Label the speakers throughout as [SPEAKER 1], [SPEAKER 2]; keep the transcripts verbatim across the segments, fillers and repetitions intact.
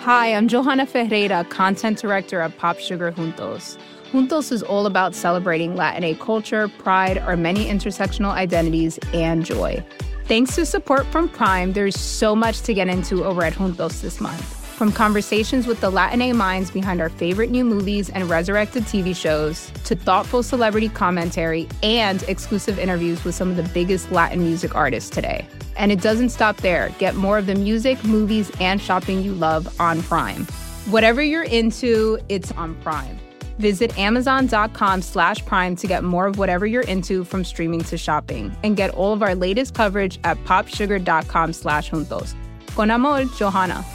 [SPEAKER 1] Hi, I'm Johanna Ferreira, content director at Pop Sugar Juntos. Juntos is all about celebrating Latinx culture, pride, our many intersectional identities, and joy. Thanks to support from Prime, there's so much to get into over at Juntos this month. From conversations with the Latinx minds behind our favorite new movies and resurrected T V shows, to thoughtful celebrity commentary and exclusive interviews with some of the biggest Latin music artists today. And it doesn't stop there. Get more of the music, movies, and shopping you love on Prime. Whatever you're into, it's on Prime. Visit amazon.com slash prime to get more of whatever you're into, from streaming to shopping. And get all of our latest coverage at popsugar.com slash juntos. Con amor, Johanna.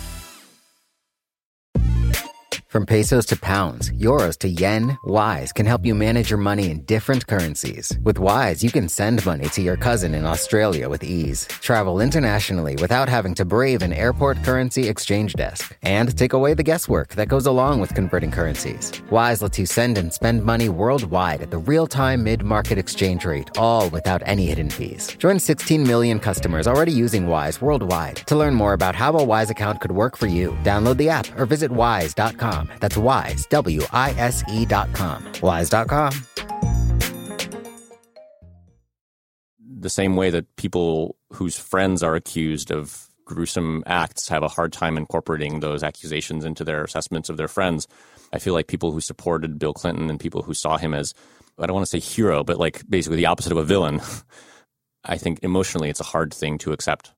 [SPEAKER 2] From pesos to pounds, euros to yen, Wise can help you manage your money in different currencies. With Wise, you can send money to your cousin in Australia with ease, travel internationally without having to brave an airport currency exchange desk, and take away the guesswork that goes along with converting currencies. Wise lets you send and spend money worldwide at the real-time mid-market exchange rate, all without any hidden fees. Join sixteen million customers already using Wise worldwide. To learn more about how a Wise account could work for you, download the app or visit wise dot com. That's Wise, W I S E dot com. Wise dot com.
[SPEAKER 3] The same way that people whose friends are accused of gruesome acts have a hard time incorporating those accusations into their assessments of their friends, I feel like people who supported Bill Clinton and people who saw him as, I don't want to say hero, but like basically the opposite of a villain, I think emotionally it's a hard thing to accept.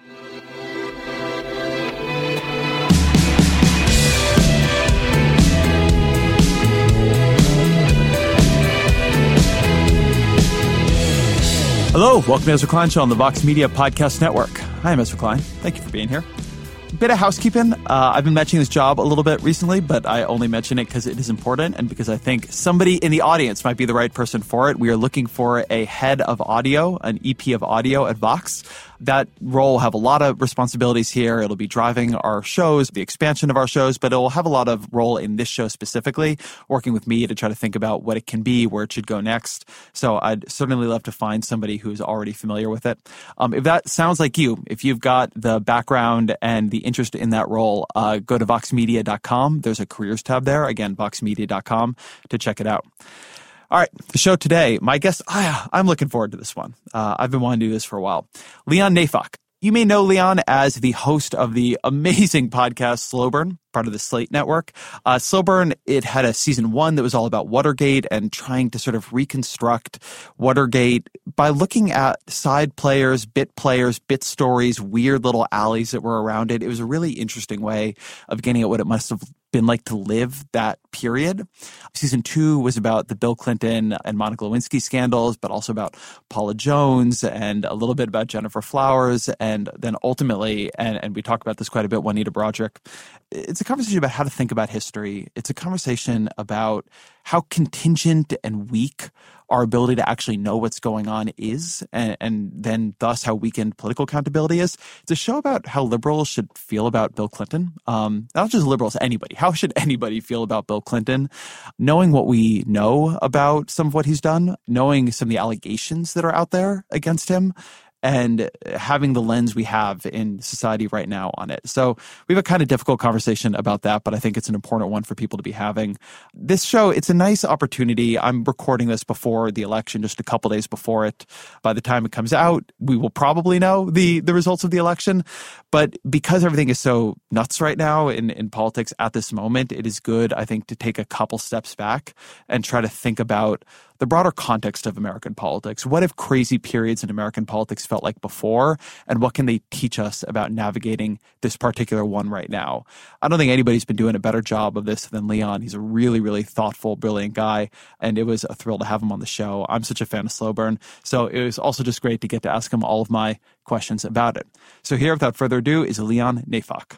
[SPEAKER 4] Hello, welcome to Ezra Klein Show on the Vox Media Podcast Network. Hi, I'm Ezra Klein. Thank you for being here. A bit of housekeeping. Uh, I've been mentioning this job a little bit recently, but I only mention it because it is important and because I think somebody in the audience might be the right person for it. We are looking for a head of audio, an E P of audio at Vox. That role will have a lot of responsibilities here. It'll be driving our shows, the expansion of our shows, but it will have a lot of role in this show specifically, working with me to try to think about what it can be, where it should go next. So I'd certainly love to find somebody who's already familiar with it. Um, if that sounds like you, if you've got the background and the interest in that role, uh, go to vox media dot com. There's a careers tab there. Again, vox media dot com to check it out. All right, the show today, my guest, ah, I'm looking forward to this one. Uh, I've been wanting to do this for a while. Leon Neyfakh. You may know Leon as the host of the amazing podcast Slow Burn, part of the Slate Network. Uh, Slow Burn, it had a season one that was all about Watergate and trying to sort of reconstruct Watergate by looking at side players, bit players, bit stories, weird little alleys that were around it. It was a really interesting way of getting at what it must have been like to live that period. Season two was about the Bill Clinton and Monica Lewinsky scandals, but also about Paula Jones and a little bit about Jennifer Flowers. And then ultimately, and, and we talk about this quite a bit, Juanita Broaddrick, it's a conversation about how to think about history. It's a conversation about how contingent and weak our ability to actually know what's going on is, and, and then thus how weakened political accountability is. It's a show about how liberals should feel about Bill Clinton. Um, not just liberals, anybody. How should anybody feel about Bill Clinton? Knowing what we know about some of what he's done, knowing some of the allegations that are out there against him, and having the lens we have in society right now on it. So we have a kind of difficult conversation about that, but I think it's an important one for people to be having. This show, it's a nice opportunity. I'm recording this before the election, just a couple days before it. By the time it comes out, we will probably know the, the results of the election. But because everything is so nuts right now in, in politics at this moment, it is good, I think, to take a couple steps back and try to think about the broader context of American politics. What have crazy periods in American politics felt like before, and what can they teach us about navigating this particular one right now? I don't think anybody's been doing a better job of this than Leon. He's a really, really thoughtful, brilliant guy, and it was a thrill to have him on the show. I'm such a fan of Slow Burn, so it was also just great to get to ask him all of my questions about it. So here, without further ado, is Leon Neyfakh.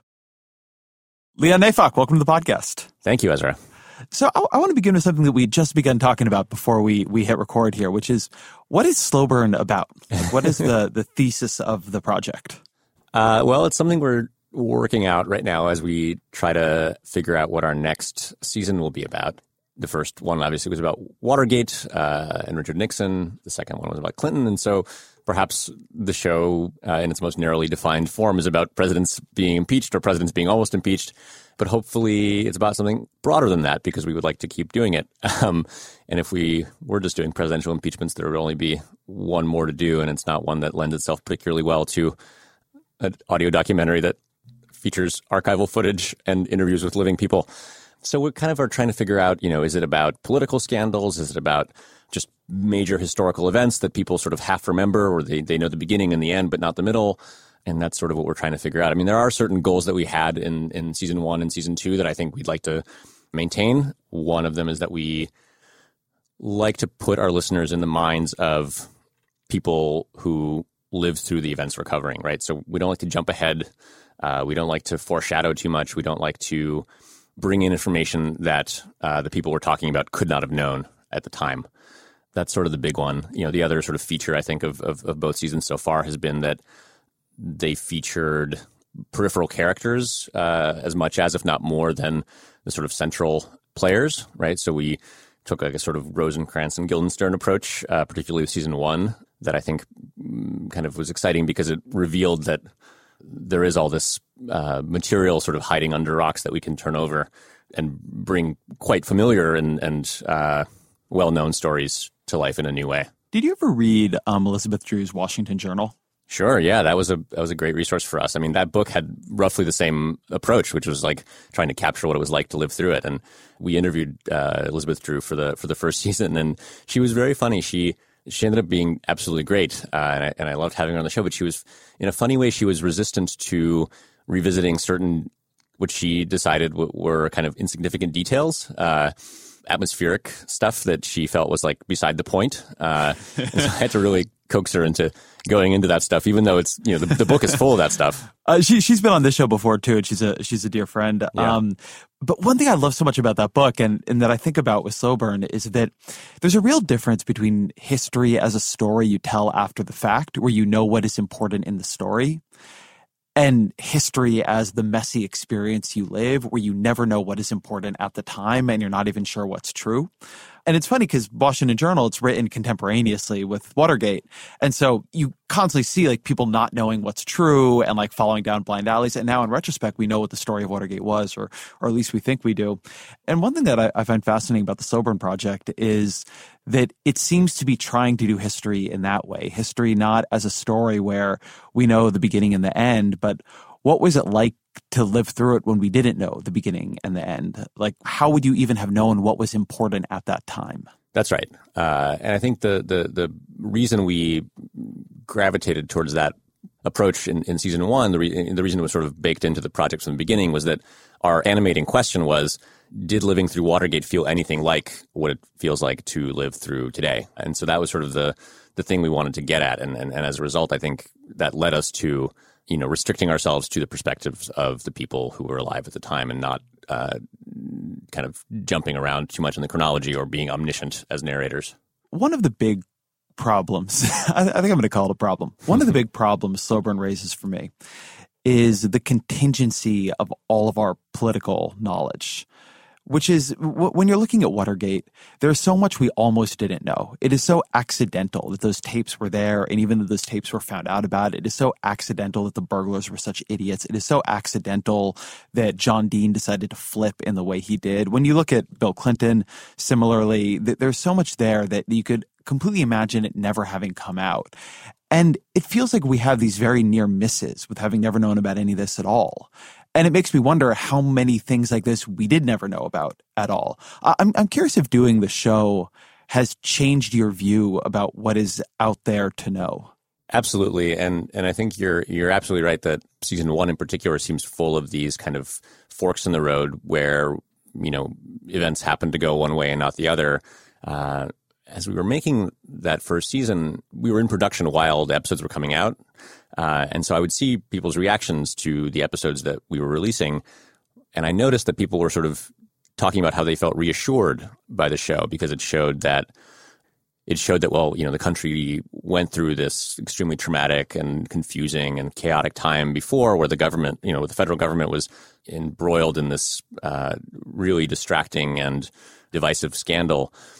[SPEAKER 4] Leon Neyfakh, welcome to the podcast.
[SPEAKER 3] Thank you, Ezra.
[SPEAKER 4] So I, I want to begin with something that we just begun talking about before we, we hit record here, which is, what is Slow Burn about? Like, what is the, the thesis of the project?
[SPEAKER 3] Uh, well, it's something we're working out right now as we try to figure out what our next season will be about. The first one, obviously, was about Watergate uh, and Richard Nixon. The second one was about Clinton. And so perhaps the show uh, in its most narrowly defined form is about presidents being impeached or presidents being almost impeached. But hopefully it's about something broader than that, because we would like to keep doing it. Um, and if we were just doing presidential impeachments, there would only be one more to do, and it's not one that lends itself particularly well to an audio documentary that features archival footage and interviews with living people. So we kind of are trying to figure out, you know, is it about political scandals? Is it about just major historical events that people sort of half remember, or they, they know the beginning and the end, but not the middle? And that's sort of what we're trying to figure out. I mean, there are certain goals that we had in, in season one and season two that I think we'd like to maintain. One of them is that we like to put our listeners in the minds of people who lived through the events we're covering, right? So we don't like to jump ahead. Uh, we don't like to foreshadow too much. We don't like to bring in information that uh, the people we're talking about could not have known at the time. That's sort of the big one. You know, the other sort of feature, I think, of, of, of both seasons so far has been that they featured peripheral characters uh, as much as, if not more than, the sort of central players, right? So we took like a sort of Rosencrantz and Guildenstern approach, uh, particularly with season one, that I think kind of was exciting because it revealed that there is all this uh, material sort of hiding under rocks that we can turn over and bring quite familiar and, and uh, well-known stories to life in a new way.
[SPEAKER 4] Did you ever read um, Elizabeth Drew's Washington Journal?
[SPEAKER 3] Sure, yeah, that was a that was a great resource for us. I mean, that book had roughly the same approach, which was like trying to capture what it was like to live through it. And we interviewed uh, Elizabeth Drew for the for the first season, and she was very funny. She she ended up being absolutely great, uh, and I, and I loved having her on the show. But she was, in a funny way, she was resistant to revisiting certain, which she decided w- were kind of insignificant details. Uh, atmospheric stuff that she felt was like beside the point. Uh, so I had to really coax her into going into that stuff, even though it's, you know, the, the book is full of that stuff.
[SPEAKER 4] Uh, she, she's been on this show before too, and she's a, she's a dear friend.
[SPEAKER 3] Yeah.
[SPEAKER 4] Um, but one thing I love so much about that book, and, and that I think about with Slow Burn, is that there's a real difference between history as a story you tell after the fact, where you know what is important in the story, and history as the messy experience you live, where you never know what is important at the time and you're not even sure what's true. And it's funny because Washington Journal, it's written contemporaneously with Watergate. And so you constantly see like people not knowing what's true and like following down blind alleys. And now in retrospect, we know what the story of Watergate was, or or at least we think we do. And one thing that I, I find fascinating about the Slow Burn Project is that it seems to be trying to do history in that way. History not as a story where we know the beginning and the end, but what was it like to live through it when we didn't know the beginning and the end? Like, how would you even have known what was important at that time?
[SPEAKER 3] That's right. Uh, and I think the, the, the reason we gravitated towards that approach in, in season one, the, re- the reason it was sort of baked into the project from the beginning, was that our animating question was, did living through Watergate feel anything like what it feels like to live through today? And so that was sort of the, the thing we wanted to get at. And, and, and as a result, I think that led us to, you know, restricting ourselves to the perspectives of the people who were alive at the time, and not uh, kind of jumping around too much in the chronology or being omniscient as narrators.
[SPEAKER 4] One of the big problems, I, I think I'm going to call it a problem. One of the big problems Slow Burn raises for me is the contingency of all of our political knowledge. Which is, when you're looking at Watergate, there's so much we almost didn't know. It is so accidental that those tapes were there, and even though those tapes were found out about, it is so accidental that the burglars were such idiots. It is so accidental that John Dean decided to flip in the way he did. When you look at Bill Clinton, similarly, there's so much there that you could completely imagine it never having come out. And it feels like we have these very near misses with having never known about any of this at all. And it makes me wonder how many things like this we did never know about at all. I'm, I'm curious if doing the show has changed your view about what is out there to know.
[SPEAKER 3] Absolutely. And and I think you're you're absolutely right that season one in particular seems full of these kind of forks in the road where, you know, events happen to go one way and not the other. Uh, as we were making that first season, we were in production while the episodes were coming out. Uh, and so I would see people's reactions to the episodes that we were releasing. And I noticed that people were sort of talking about how they felt reassured by the show, because it showed that it showed that, well, you know, the country went through this extremely traumatic and confusing and chaotic time before, where the government, you know, the federal government was embroiled in this uh, really distracting and divisive scandal.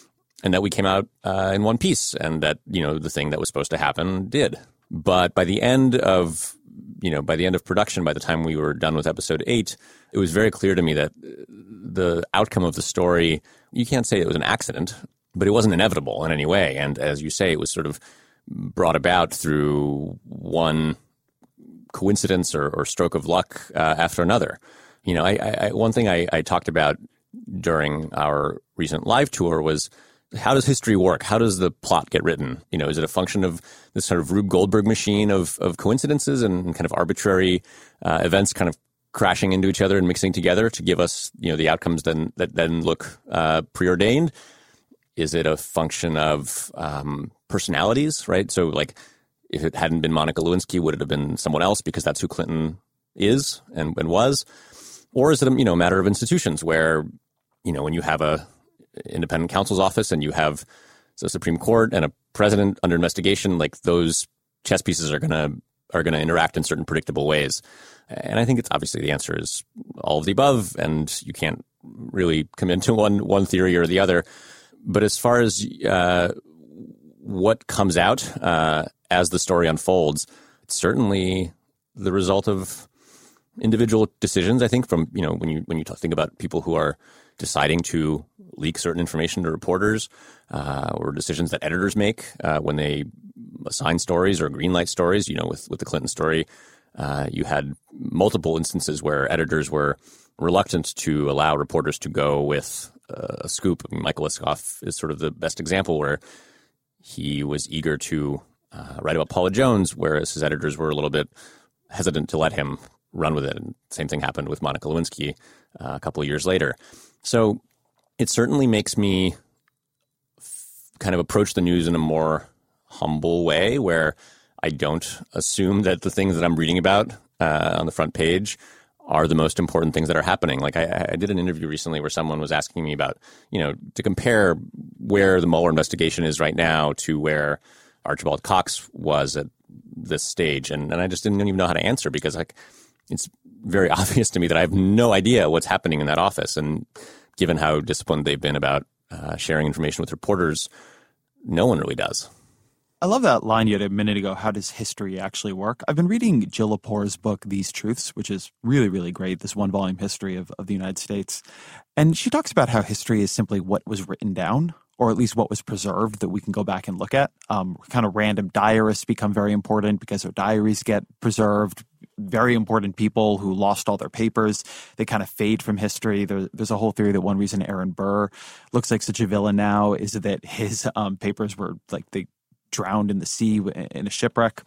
[SPEAKER 3] and that we came out uh, in one piece, and that, you know, the thing that was supposed to happen did. But by the end of, you know, by the end of production, by the time we were done with episode eight, it was very clear to me that the outcome of the story, you can't say it was an accident, but it wasn't inevitable in any way. And as you say, it was sort of brought about through one coincidence or, or stroke of luck uh, after another. You know, I, I, one thing I, I talked about during our recent live tour was, how does history work? How does the plot get written? You know, is it a function of this sort of Rube Goldberg machine of of coincidences and kind of arbitrary uh, events kind of crashing into each other and mixing together to give us, you know, the outcomes then that then look uh, preordained? Is it a function of um, personalities, right? So, like, if it hadn't been Monica Lewinsky, would it have been someone else because that's who Clinton is and, and was? Or is it a, you know, a matter of institutions where, you know, when you have a independent counsel's office and you have the Supreme Court and a president under investigation, like, those chess pieces are gonna are gonna interact in certain predictable ways. And I think it's obviously the answer is all of the above, and you can't really commit to one one theory or the other. But as far as uh, what comes out uh, as the story unfolds, it's certainly the result of individual decisions. I think from, you know, when you when you talk, think about people who are deciding to leak certain information to reporters, uh, or decisions that editors make uh, when they assign stories or greenlight stories. You know, with with the Clinton story, uh, you had multiple instances where editors were reluctant to allow reporters to go with a scoop. I mean, Michael Isikoff is sort of the best example, where he was eager to uh, write about Paula Jones, whereas his editors were a little bit hesitant to let him run with it. And same thing happened with Monica Lewinsky uh, a couple of years later. So it certainly makes me f- kind of approach the news in a more humble way, where I don't assume that the things that I'm reading about uh, on the front page are the most important things that are happening. Like, I, I did an interview recently where someone was asking me about, you know, to compare where the Mueller investigation is right now to where Archibald Cox was at this stage. And, and I just didn't even know how to answer, because, like, it's very obvious to me that I have no idea what's happening in that office. And given how disciplined they've been about uh, sharing information with reporters, no one really does.
[SPEAKER 4] I love that line you had a minute ago. How does history actually work? I've been reading Jill Lepore's book, These Truths, which is really, really great, this one-volume history of, of the United States. And she talks about how history is simply what was written down, or at least what was preserved that we can go back and look at. Um, kind of random diarists become very important because their diaries get preserved. Very important people who lost all their papers, they kind of fade from history. There, there's a whole theory that one reason Aaron Burr looks like such a villain now is that his um, papers were like they drowned in the sea in a shipwreck.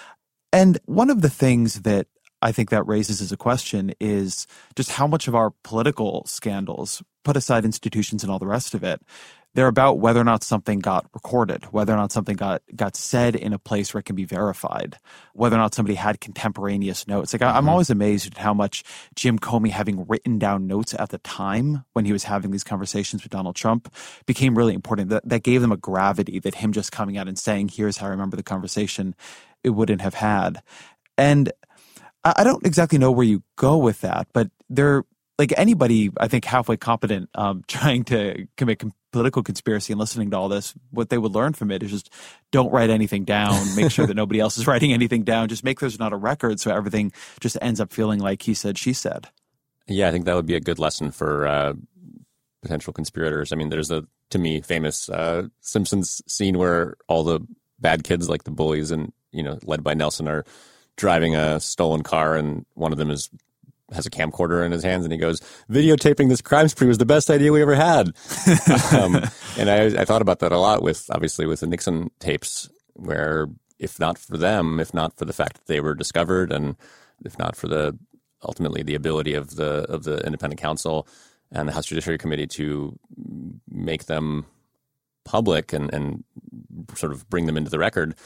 [SPEAKER 4] And one of the things that I think that raises as a question is just how much of our political scandals, put aside institutions and all the rest of it, they're about whether or not something got recorded, whether or not something got, got said in a place where it can be verified, whether or not somebody had contemporaneous notes. Like, mm-hmm. I'm always amazed at how much Jim Comey, having written down notes at the time when he was having these conversations with Donald Trump, became really important. That, that gave them a gravity that him just coming out and saying, here's how I remember the conversation, it wouldn't have had. And I don't exactly know where you go with that, but there, like anybody, I think halfway competent, um, trying to commit com- political conspiracy and listening to all this, what they would learn from it is just don't write anything down. Make sure that nobody else is writing anything down. Just make there's not a record, so everything just ends up feeling like he said, she said. Yeah,
[SPEAKER 3] I think that would be a good lesson for uh, potential conspirators. I mean, there's a, to me, famous uh, Simpsons scene where all the bad kids, like the bullies and, you know, led by Nelson, are driving a stolen car, and one of them is has a camcorder in his hands, and he goes, videotaping this crime spree was the best idea we ever had. um, and I, I thought about that a lot with, obviously, with the Nixon tapes, where if not for them, if not for the fact that they were discovered, and if not for the, ultimately, the ability of the of the independent counsel and the House Judiciary Committee to make them public and, and sort of bring them into the record,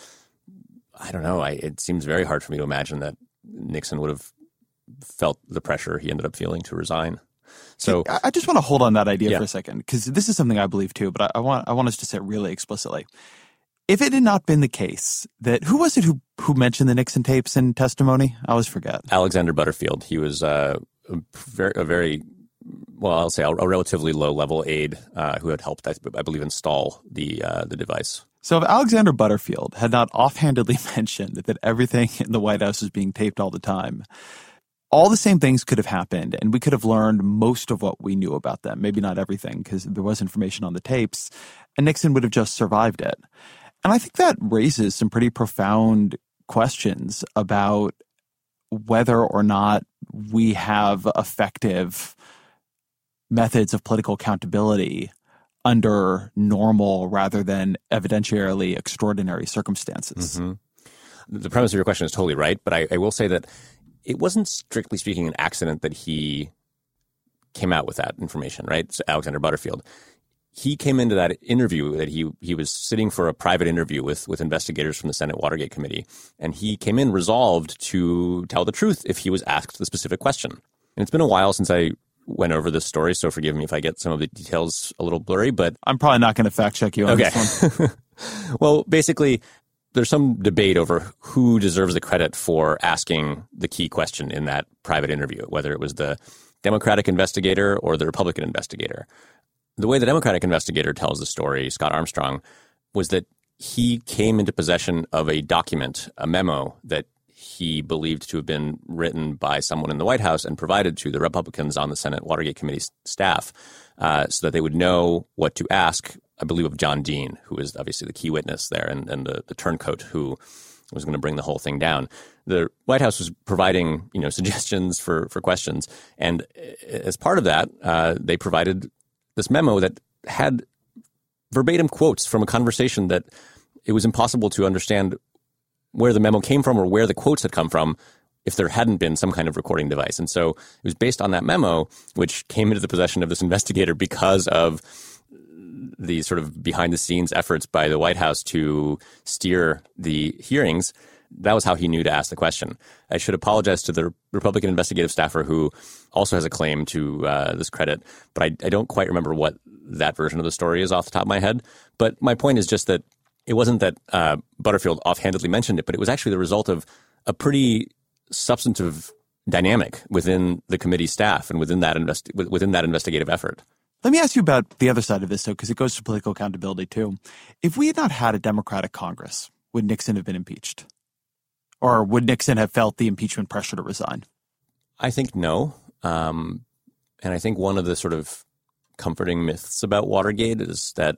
[SPEAKER 3] I don't know. I, it seems very hard for me to imagine that Nixon would have felt the pressure he ended up feeling to resign. So
[SPEAKER 4] I just want to hold on that idea yeah. for a second, because this is something I believe too, but I, I want I want us to say it really explicitly. If it had not been the case that, who was it who, who mentioned the Nixon tapes in testimony? I always forget.
[SPEAKER 3] Alexander Butterfield. He was uh, a, very, a very well, I'll say a, a relatively low-level aide uh, who had helped, I, I believe, install the uh, the device.
[SPEAKER 4] So if Alexander Butterfield had not offhandedly mentioned that everything in the White House was being taped all the time, all the same things could have happened, and we could have learned most of what we knew about them. Maybe not everything, because there was information on the tapes, and Nixon would have just survived it. And I think that raises some pretty profound questions about whether or not we have effective methods of political accountability under normal rather than evidentiarily extraordinary circumstances.
[SPEAKER 3] Mm-hmm. The premise of your question is totally right, but I, I will say that it wasn't, strictly speaking, an accident that he came out with that information, right? So Alexander Butterfield. He came into that interview that he he was sitting for a private interview with, with investigators from the Senate Watergate Committee, and he came in resolved to tell the truth if he was asked the specific question. And it's been a while since I went over this story, so forgive me if I get some of the details a little blurry, but...
[SPEAKER 4] I'm probably not going to fact check you on
[SPEAKER 3] okay.
[SPEAKER 4] this one.
[SPEAKER 3] Well, basically, there's some debate over who deserves the credit for asking the key question in that private interview, whether it was the Democratic investigator or the Republican investigator. The way the Democratic investigator tells the story, Scott Armstrong, was that he came into possession of a document, a memo that he believed to have been written by someone in the White House and provided to the Republicans on the Senate Watergate Committee staff uh, so that they would know what to ask, I believe, of John Dean, who was obviously the key witness there and, and the, the turncoat who was going to bring the whole thing down. The White House was providing, you know, suggestions for, for questions. And as part of that, uh, they provided this memo that had verbatim quotes from a conversation that it was impossible to understand where the memo came from or where the quotes had come from if there hadn't been some kind of recording device. And so it was based on that memo, which came into the possession of this investigator because of the sort of behind-the-scenes efforts by the White House to steer the hearings. That was how he knew to ask the question. I should apologize to the Republican investigative staffer who also has a claim to uh, this credit, but I, I don't quite remember what that version of the story is off the top of my head. But my point is just that it wasn't that uh, Butterfield offhandedly mentioned it, but it was actually the result of a pretty substantive dynamic within the committee staff and within that investi- within that investigative effort.
[SPEAKER 4] Let me ask you about the other side of this, though, because it goes to political accountability, too. If we had not had a Democratic Congress, would Nixon have been impeached? Or would Nixon have felt the impeachment pressure to resign?
[SPEAKER 3] I think no. Um, and I think one of the sort of comforting myths about Watergate is that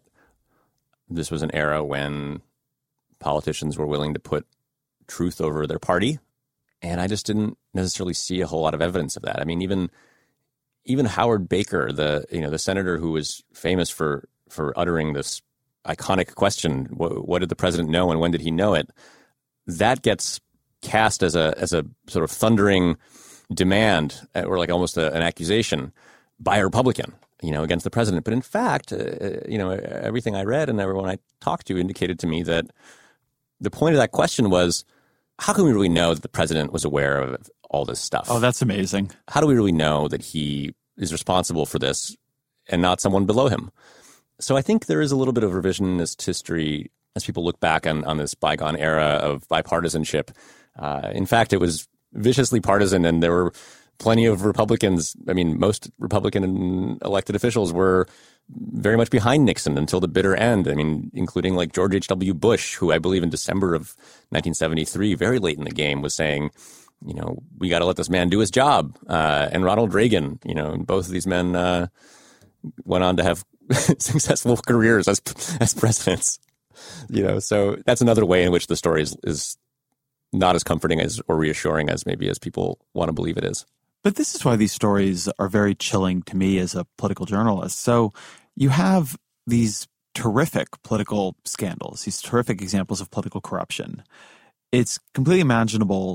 [SPEAKER 3] this was an era when politicians were willing to put truth over their party. And I just didn't necessarily see a whole lot of evidence of that. I mean, even even Howard Baker, the you know the senator who was famous for for uttering this iconic question, what, what did the president know and when did he know it? That gets cast as a as a sort of thundering demand or like almost a, an accusation by a Republican, you know, against the president. But in fact, uh, you know, everything I read and everyone I talked to indicated to me that the point of that question was, how can we really know that the president was aware of all this stuff?
[SPEAKER 4] Oh, that's amazing.
[SPEAKER 3] How do we really know that he is responsible for this and not someone below him? So I think there is a little bit of revisionist history as people look back on, on this bygone era of bipartisanship. Uh, in fact, it was viciously partisan, and there were plenty of Republicans. I mean, most Republican elected officials were very much behind Nixon until the bitter end. I mean, including like George H W. Bush, who I believe in December of nineteen seventy-three, very late in the game, was saying, you know, we got to let this man do his job. Uh, and Ronald Reagan, you know, and both of these men uh, went on to have successful careers as as presidents. You know, so that's another way in which the story is, is not as comforting as or reassuring as maybe as people want to believe it is.
[SPEAKER 4] But this is why these stories are very chilling to me as a political journalist. So you have these terrific political scandals, these terrific examples of political corruption. It's completely imaginable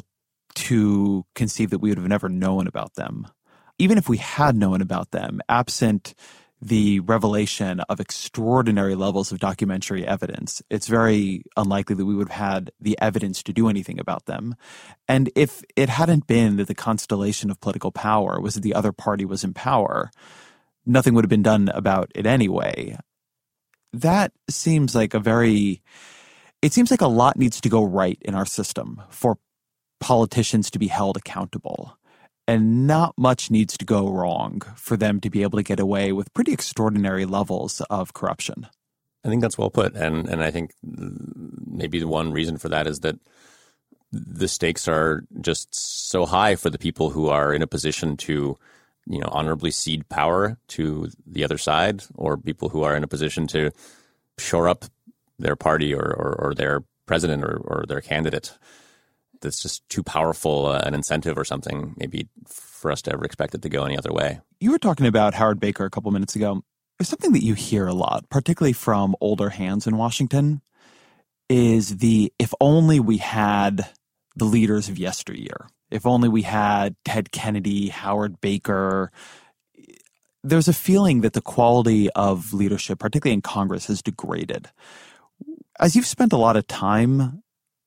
[SPEAKER 4] to conceive that we would have never known about them. Even if we had known about them, absent the revelation of extraordinary levels of documentary evidence, it's very unlikely that we would have had the evidence to do anything about them. And if it hadn't been that the constellation of political power was that the other party was in power, nothing would have been done about it anyway. That seems like a very, it seems like a lot needs to go right in our system for politicians to be held accountable. And not much needs to go wrong for them to be able to get away with pretty extraordinary levels of corruption.
[SPEAKER 3] I think that's well put. And and I think maybe the one reason for that is that the stakes are just so high for the people who are in a position to, you know, honorably cede power to the other side, or people who are in a position to shore up their party or, or, or their president or, or their candidate. That's just too powerful uh, an incentive or something, maybe for us to ever expect it to go any other way.
[SPEAKER 4] You were talking about Howard Baker a couple minutes ago. There's something that you hear a lot, particularly from older hands in Washington, is the if only we had the leaders of yesteryear. If only we had Ted Kennedy, Howard Baker. There's a feeling that the quality of leadership, particularly in Congress, has degraded. As you've spent a lot of time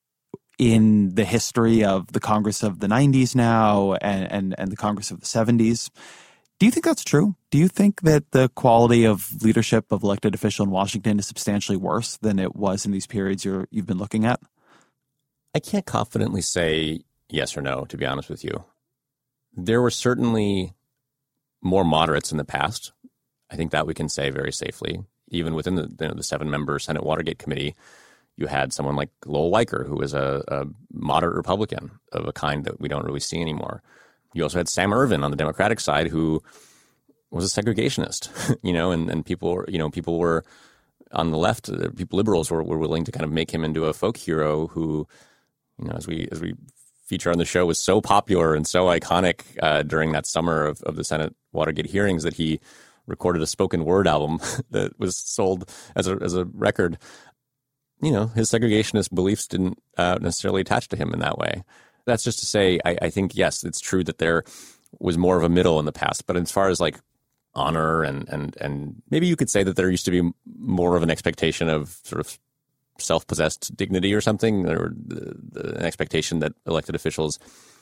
[SPEAKER 4] in the history of the Congress of the nineties now and, and, and the Congress of the seventies, do you think that's true? Do you think that the quality of leadership of elected official in Washington is substantially worse than it was in these periods you're, you've been looking at?
[SPEAKER 3] I can't confidently say yes or no, to be honest with you. There were certainly more moderates in the past. I think that we can say very safely. Even within the, you know, the seven-member Senate Watergate Committee, you had someone like Lowell Weicker, who was a, a moderate Republican of a kind that we don't really see anymore. You also had Sam Ervin on the Democratic side, who was a segregationist, you know, and, and people, you know, people were on the left, uh, people, liberals were, were willing to kind of make him into a folk hero who, you know, as we as we feature on the show, was so popular and so iconic uh, during that summer of, of the Senate Watergate hearings that he recorded a spoken word album that was sold as a as a record. You know, his segregationist beliefs didn't uh, necessarily attach to him in that way. That's just to say, I, I think, yes, it's true that there was more of a middle in the past. But as far as like honor and and and maybe you could say that there used to be more of an expectation of sort of self-possessed dignity or something, or the, the, an expectation that elected officials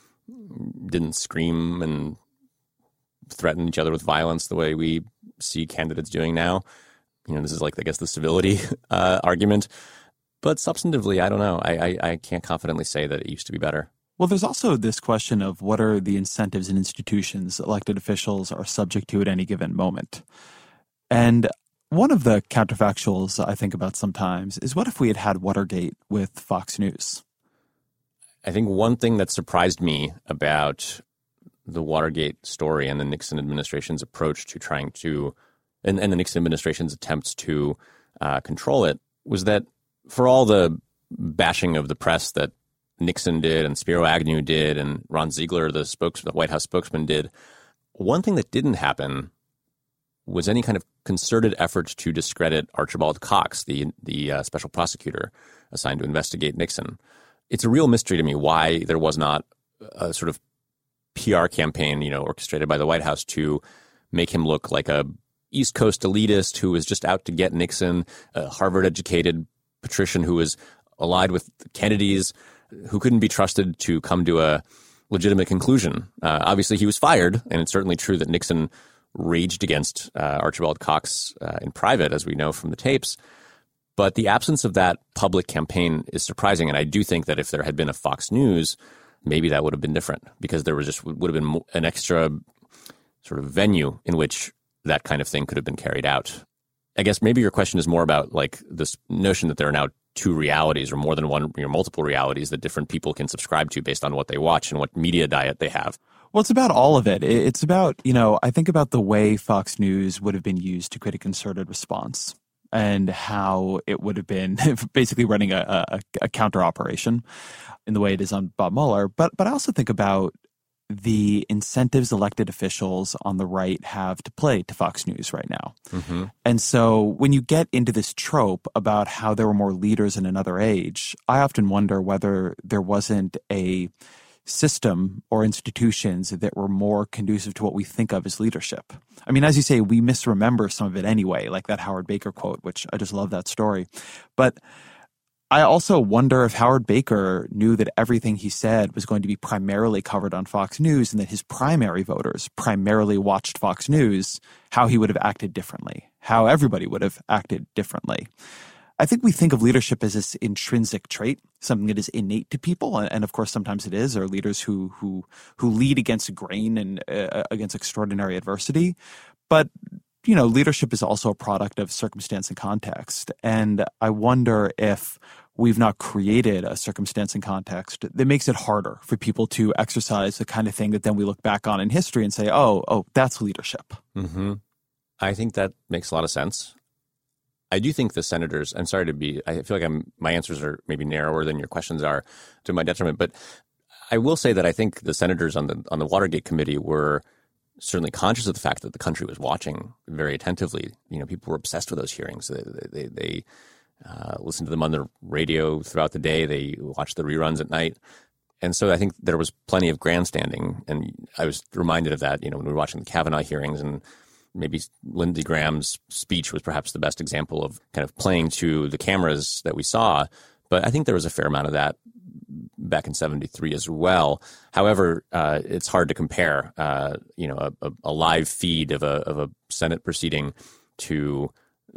[SPEAKER 3] didn't scream and threaten each other with violence the way we see candidates doing now. You know, this is like, I guess, the civility uh, argument. But substantively, I don't know. I, I, I can't confidently say that it used to be better.
[SPEAKER 4] Well, there's also this question of what are the incentives and institutions elected officials are subject to at any given moment. And one of the counterfactuals I think about sometimes is what if we had had Watergate with Fox News?
[SPEAKER 3] I think one thing that surprised me about the Watergate story and the Nixon administration's approach to trying to, and, and the Nixon administration's attempts to uh, control it, was that for all the bashing of the press that Nixon did and Spiro Agnew did and Ron Ziegler, the spokes, the White House spokesman, did, one thing that didn't happen was any kind of concerted effort to discredit Archibald Cox, the the uh, special prosecutor assigned to investigate Nixon. It's a real mystery to me why there was not a sort of P R campaign, you know, orchestrated by the White House to make him look like a East Coast elitist who was just out to get Nixon, a Harvard-educated patrician who was allied with the Kennedys, who couldn't be trusted to come to a legitimate conclusion. Uh, obviously, he was fired, and it's certainly true that Nixon raged against uh, Archibald Cox uh, in private, as we know from the tapes. But the absence of that public campaign is surprising, and I do think that if there had been a Fox News, maybe that would have been different, because there was just would have been an extra sort of venue in which that kind of thing could have been carried out. I guess maybe your question is more about like this notion that there are now two realities or more than one, or multiple realities that different people can subscribe to based on what they watch and what media diet they have.
[SPEAKER 4] Well, it's about all of it. It's about, you know, I think about the way Fox News would have been used to create a concerted response and how it would have been basically running a, a, a counter operation in the way it is on Bob Mueller. But, but I also think about the incentives elected officials on the right have to play to Fox News right now. Mm-hmm. And so when you get into this trope about how there were more leaders in another age, I often wonder whether there wasn't a system or institutions that were more conducive to what we think of as leadership. I mean, as you say, we misremember some of it anyway, like that Howard Baker quote, which I just love that story. But I also wonder if Howard Baker knew that everything he said was going to be primarily covered on Fox News and that his primary voters primarily watched Fox News, how he would have acted differently, how everybody would have acted differently. I think we think of leadership as this intrinsic trait, something that is innate to people, and of course sometimes it is. There are leaders who who who lead against the grain and uh, against extraordinary adversity. But you know, leadership is also a product of circumstance and context, and I wonder if we've not created a circumstance and context that makes it harder for people to exercise the kind of thing that then we look back on in history and say, oh, oh, that's leadership.
[SPEAKER 3] Mm-hmm. I think that makes a lot of sense. I do think the senators, I'm sorry to be, I feel like I'm, my answers are maybe narrower than your questions are to my detriment, but I will say that I think the senators on the on the Watergate committee were certainly conscious of the fact that the country was watching very attentively. You know, people were obsessed with those hearings. They, they, they uh, listened to them on the radio throughout the day. They watched the reruns at night. And so I think there was plenty of grandstanding. And I was reminded of that, you know, when we were watching the Kavanaugh hearings, and maybe Lindsey Graham's speech was perhaps the best example of kind of playing to the cameras that we saw. But I think there was a fair amount of that back in seventy-three as well. However, uh, it's hard to compare, uh, you know, a, a live feed of a of a Senate proceeding to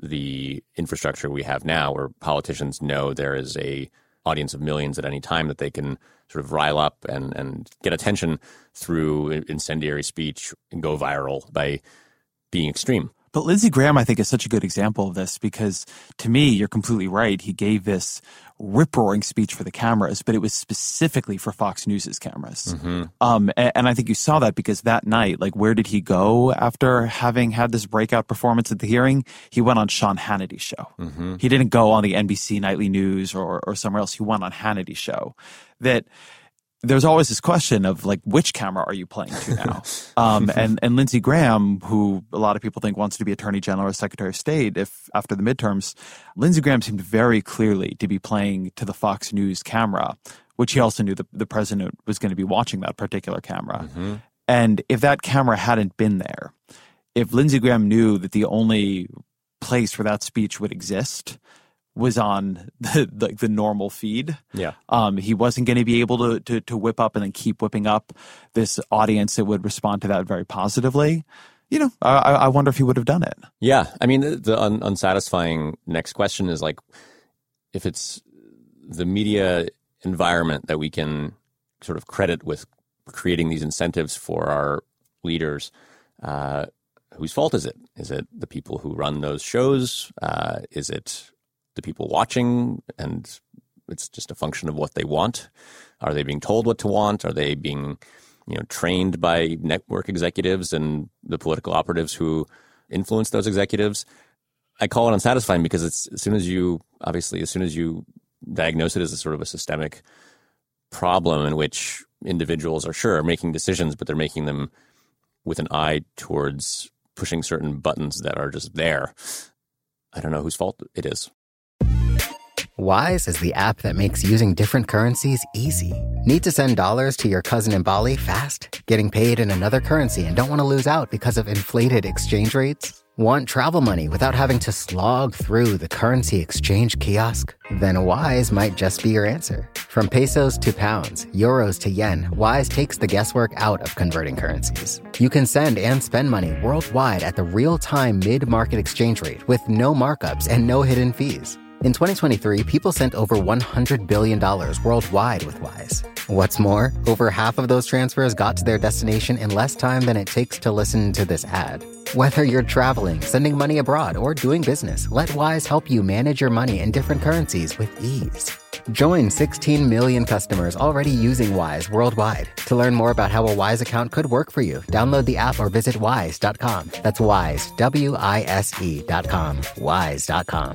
[SPEAKER 3] the infrastructure we have now, where politicians know there is a audience of millions at any time that they can sort of rile up and, and get attention through incendiary speech and go viral by being extreme.
[SPEAKER 4] But Lindsey Graham, I think, is such a good example of this because, to me, you're completely right. He gave this rip-roaring speech for the cameras, but it was specifically for Fox News's cameras. Mm-hmm. Um, and, and I think you saw that because that night, like, where did he go after having had this breakout performance at the hearing? He went on Sean Hannity's show. Mm-hmm. He didn't go on the N B C Nightly News or, or somewhere else. He went on Hannity's show. That there's always this question of, like, which camera are you playing to now? um, and, and Lindsey Graham, who a lot of people think wants to be Attorney General or Secretary of State if after the midterms, Lindsey Graham seemed very clearly to be playing to the Fox News camera, which he also knew the, the president was going to be watching that particular camera. Mm-hmm. And if that camera hadn't been there, if Lindsey Graham knew that the only place where that speech would exist was on the, like the normal feed.
[SPEAKER 3] Yeah.
[SPEAKER 4] Um, he wasn't going to be able to, to to whip up and then keep whipping up this audience that would respond to that very positively. You know, I, I wonder if he would have done it.
[SPEAKER 3] Yeah. I mean, the, the un, unsatisfying next question is like, if it's the media environment that we can sort of credit with creating these incentives for our leaders, uh, whose fault is it? Is it the people who run those shows? Uh, is it the people watching, and it's just a function of what they want? Are they being told what to want? Are they being, you know, trained by network executives and the political operatives who influence those executives? I call it unsatisfying because it's as soon as you, obviously, as soon as you diagnose it as a sort of a systemic problem in which individuals are sure making decisions, but they're making them with an eye towards pushing certain buttons that are just there. I don't know whose fault it is.
[SPEAKER 2] Wise is the app that makes using different currencies easy. Need to send dollars to your cousin in Bali fast? Getting paid in another currency and don't want to lose out because of inflated exchange rates? Want travel money without having to slog through the currency exchange kiosk? Then Wise might just be your answer. From pesos to pounds, euros to yen, Wise takes the guesswork out of converting currencies. You can send and spend money worldwide at the real-time mid-market exchange rate with no markups and no hidden fees. In twenty twenty-three, people sent over one hundred billion dollars worldwide with Wise. What's more, over half of those transfers got to their destination in less time than it takes to listen to this ad. Whether you're traveling, sending money abroad, or doing business, let Wise help you manage your money in different currencies with ease. Join sixteen million customers already using Wise worldwide. To learn more about how a Wise account could work for you, download the app or visit wise dot com. That's Wise, W I S E dot com. wise dot com.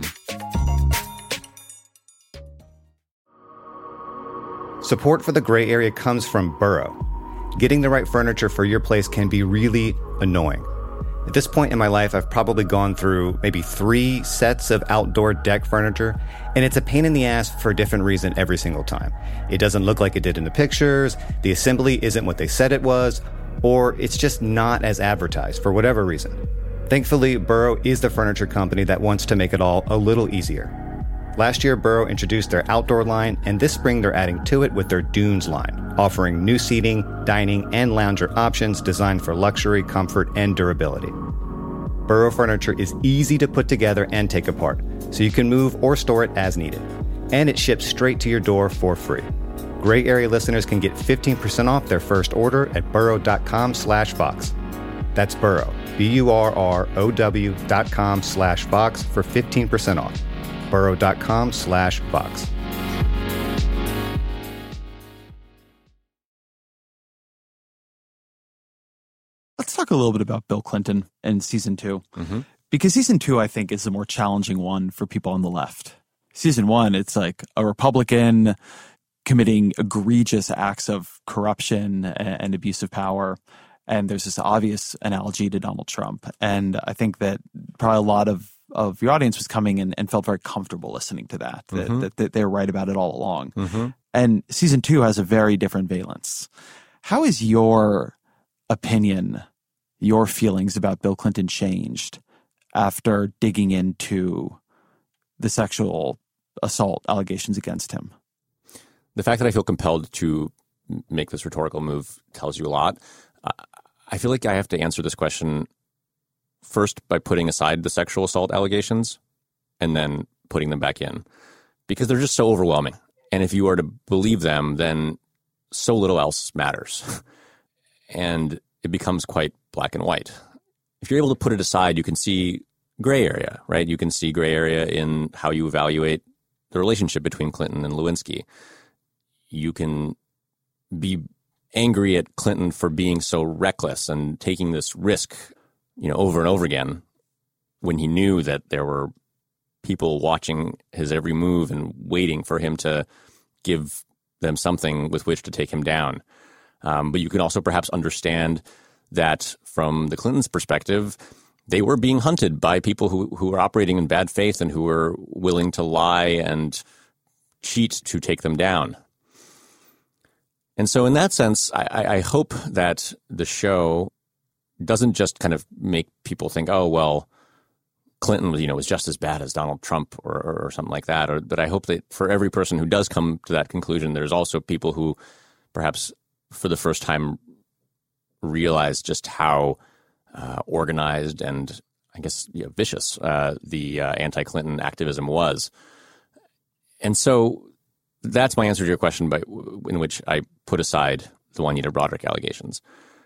[SPEAKER 5] Support for the gray area comes from Burrow. Getting the right furniture for your place can be really annoying. At this point in my life, I've probably gone through maybe three sets of outdoor deck furniture, and it's a pain in the ass for a different reason every single time. It doesn't look like it did in the pictures, the assembly isn't what they said it was, or it's just not as advertised for whatever reason. Thankfully, Burrow is the furniture company that wants to make it all a little easier. Last year, Burrow introduced their outdoor line, and this spring they're adding to it with their Dunes line, offering new seating, dining, and lounger options designed for luxury, comfort, and durability. Burrow furniture is easy to put together and take apart, so you can move or store it as needed. And it ships straight to your door for free. Gray Area listeners can get fifteen percent off their first order at burrow.com slash Vox. That's Burrow, B U R R O W dot com slash Vox for fifteen percent off. Burrow.com slash Vox.
[SPEAKER 4] Let's talk a little bit about Bill Clinton and season two.
[SPEAKER 3] Mm-hmm.
[SPEAKER 4] Because season two, I think, is the more challenging one for people on the left. Season one, it's like a Republican committing egregious acts of corruption and abuse of power. And there's this obvious analogy to Donald Trump. And I think that probably a lot of, of your audience was coming in and felt very comfortable listening to that, mm-hmm. that, that they were right about it all along.
[SPEAKER 3] Mm-hmm.
[SPEAKER 4] And season two has a very different valence. How is your opinion, your feelings about Bill Clinton changed after digging into the sexual assault allegations against him?
[SPEAKER 3] The fact that I feel compelled to make this rhetorical move tells you a lot. I feel like I have to answer this question first by putting aside the sexual assault allegations and then putting them back in, because they're just so overwhelming. And if you are to believe them, then so little else matters. And it becomes quite black and white. If you're able to put it aside, you can see gray area, right? You can see gray area in how you evaluate the relationship between Clinton and Lewinsky. You can be angry at Clinton for being so reckless and taking this risk, you know, over and over again when he knew that there were people watching his every move and waiting for him to give them something with which to take him down. Um, but you can also perhaps understand that from the Clintons' perspective, they were being hunted by people who, who were operating in bad faith and who were willing to lie and cheat to take them down. And so in that sense, I, I hope that the show doesn't just kind of make people think, oh, well, Clinton was, you know, was just as bad as Donald Trump or, or, or something like that. Or that I hope that for every person who does come to that conclusion, there's also people who perhaps for the first time realize just how uh, organized and I guess you know, vicious uh, the uh, anti-Clinton activism was. And so that's my answer to your question, by, in which I put aside the Juanita Broaddrick allegations.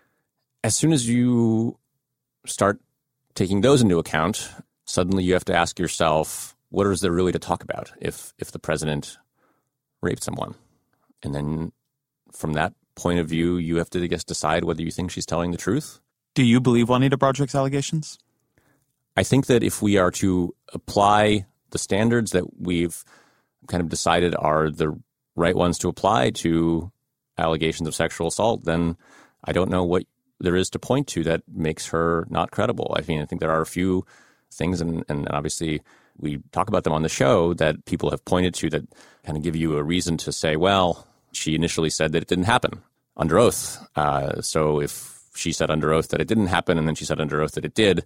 [SPEAKER 3] As soon as you start taking those into account, suddenly you have to ask yourself, what is there really to talk about if if the president raped someone? And then from that point of view, you have to, I guess, decide whether you think she's telling the truth.
[SPEAKER 4] Do you believe Juanita Broaddrick's allegations?
[SPEAKER 3] I think that if we are to apply the standards that we've kind of decided are the right ones to apply to allegations of sexual assault, then I don't know what there is to point to that makes her not credible. I mean, I think there are a few things, and, and obviously we talk about them on the show, that people have pointed to that kind of give you a reason to say, well, she initially said that it didn't happen under oath. Uh, so if she said under oath that it didn't happen and then she said under oath that it did,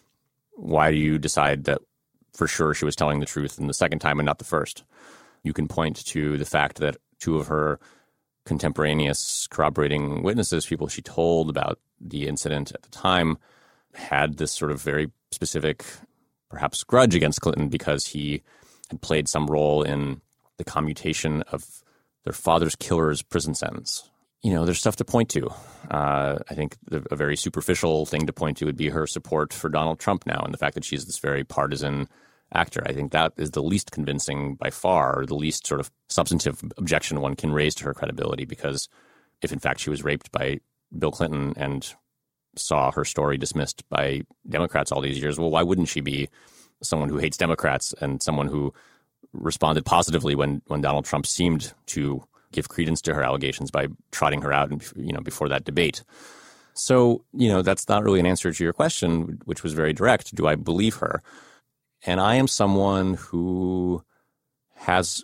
[SPEAKER 3] why do you decide that for sure she was telling the truth in the second time and not the first? You can point to the fact that two of her contemporaneous corroborating witnesses, people she told about the incident at the time, had this sort of very specific, perhaps grudge against Clinton because he had played some role in the commutation of their father's killer's prison sentence. You know, there's stuff to point to. Uh, I think the, a very superficial thing to point to would be her support for Donald Trump now and the fact that she's this very partisan actor. I think that is the least convincing by far, or the least sort of substantive objection one can raise to her credibility, because if in fact she was raped by Bill Clinton and saw her story dismissed by Democrats all these years, well, why wouldn't she be someone who hates Democrats and someone who responded positively when, when Donald Trump seemed to give credence to her allegations by trotting her out, and you know, before that debate? So, you know, that's not really an answer to your question, which was very direct. Do I believe her? And I am someone who has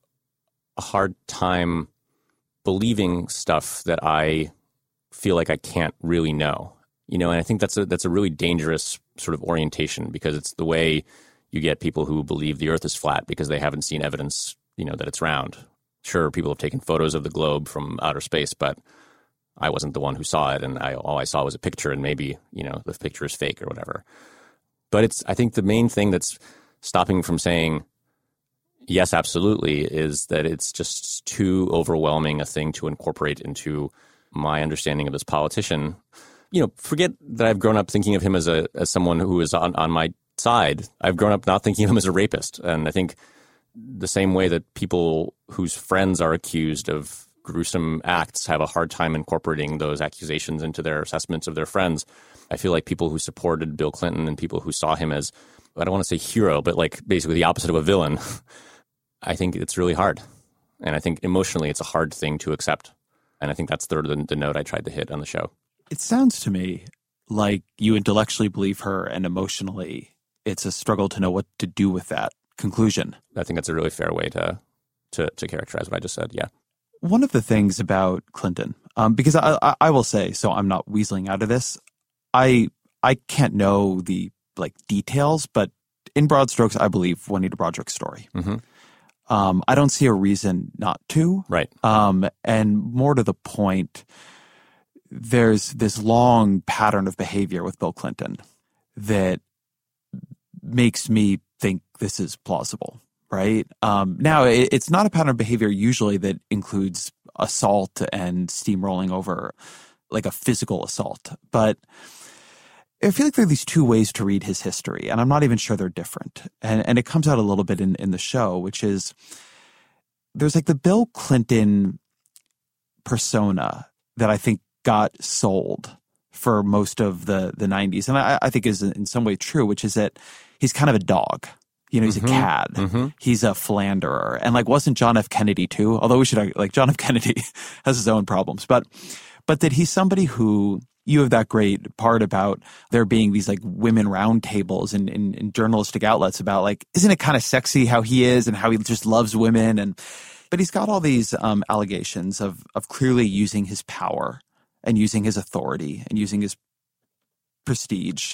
[SPEAKER 3] a hard time believing stuff that I feel like I can't really know. You know, and I think that's a that's a really dangerous sort of orientation, because it's the way you get people who believe the earth is flat because they haven't seen evidence, you know, that it's round. Sure, people have taken photos of the globe from outer space, but I wasn't the one who saw it, and I, all I saw was a picture, and maybe, you know, the picture is fake or whatever. But it's, I think the main thing that's stopping from saying yes, absolutely, is that it's just too overwhelming a thing to incorporate into my understanding of this politician. You know, forget that I've grown up thinking of him as a as someone who is on, on my side. I've grown up not thinking of him as a rapist. And I think the same way that people whose friends are accused of gruesome acts have a hard time incorporating those accusations into their assessments of their friends, I feel like people who supported Bill Clinton and people who saw him as, I don't want to say hero, but like basically the opposite of a villain, I think it's really hard. And I think emotionally it's a hard thing to accept. And I think that's the, the, the note I tried to hit on the show.
[SPEAKER 4] It sounds to me like you intellectually believe her and emotionally it's a struggle to know what to do with that conclusion.
[SPEAKER 3] I think that's a really fair way to to, to characterize what I just said, yeah.
[SPEAKER 4] One of the things about Clinton, um, because I, I, I will say, so I'm not weaseling out of this, I I can't know the like details, but in broad strokes, I believe Juanita Broaddrick's story.
[SPEAKER 3] Mm-hmm.
[SPEAKER 4] Um, I don't see a reason not to.
[SPEAKER 3] Right.
[SPEAKER 4] Um, and more to the point, there's this long pattern of behavior with Bill Clinton that makes me think this is plausible, right? Um, now, it, it's not a pattern of behavior usually that includes assault and steamrolling over, like a physical assault. But I feel like there are these two ways to read his history, and I'm not even sure they're different. And, and it comes out a little bit in, in the show, which is there's like the Bill Clinton persona that I think got sold for most of the, the nineties. And I, I think is in some way true, which is that he's kind of a dog. You know, he's mm-hmm. a cad. Mm-hmm. He's a philanderer. And like, wasn't John F. Kennedy too? Although we should, like, John F. Kennedy has his own problems. But, but that he's somebody who, you have that great part about there being these like women roundtables in, in, in journalistic outlets about like, isn't it kind of sexy how he is and how he just loves women? And, but he's got all these um, allegations of, of clearly using his power and using his authority and using his prestige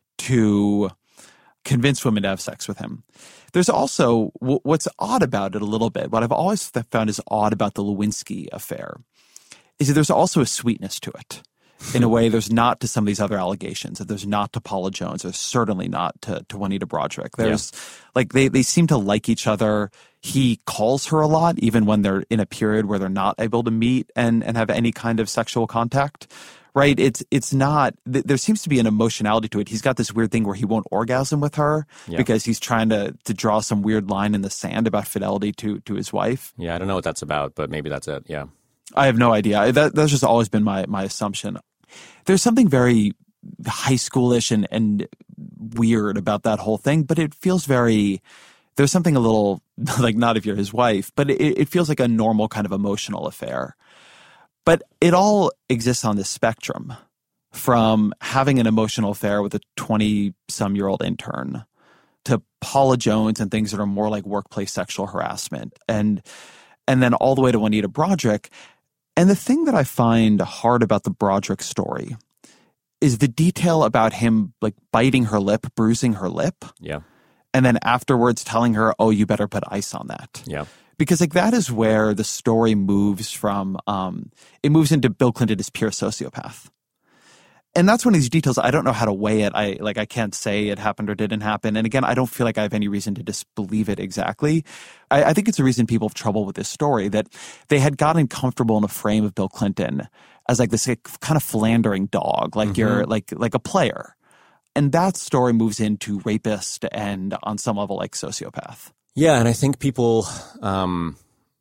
[SPEAKER 4] to convince women to have sex with him. There's also w- what's odd about it a little bit. What I've always found is odd about the Lewinsky affair is that there's also a sweetness to it. In a way, there's not to some of these other allegations. That there's not to Paula Jones. There's certainly not to, to Juanita Broaddrick. There's yeah. like they, they seem to like each other. He calls her a lot, even when they're in a period where they're not able to meet and, and have any kind of sexual contact. Right? It's it's not. Th- there seems to be an emotionality to it. He's got this weird thing where he won't orgasm with her yeah. because he's trying to to draw some weird line in the sand about fidelity to to his wife.
[SPEAKER 3] Yeah, I don't know what that's about, but maybe that's it. Yeah,
[SPEAKER 4] I have no idea. That that's just always been my my assumption. There's something very high schoolish and, and weird about that whole thing, but it feels very, there's something a little, like not if you're his wife, but it, it feels like a normal kind of emotional affair. But it all exists on this spectrum from having an emotional affair with a twenty-some-year-old intern to Paula Jones and things that are more like workplace sexual harassment, and and then all the way to Juanita Broaddrick. And the thing that I find hard about the Broaddrick story is the detail about him like biting her lip, bruising her lip.
[SPEAKER 3] Yeah.
[SPEAKER 4] And then afterwards telling her, oh, you better put ice on that.
[SPEAKER 3] Yeah.
[SPEAKER 4] Because like that is where the story moves from, um, it moves into Bill Clinton as pure sociopath. And that's one of these details. I don't know how to weigh it. I like I can't say it happened or didn't happen. And again, I don't feel like I have any reason to disbelieve it exactly. I, I think it's a reason people have trouble with this story, that they had gotten comfortable in a frame of Bill Clinton as like this like, kind of philandering dog, like mm-hmm. you're like like a player. And that story moves into rapist and on some level like sociopath.
[SPEAKER 3] Yeah, and I think people um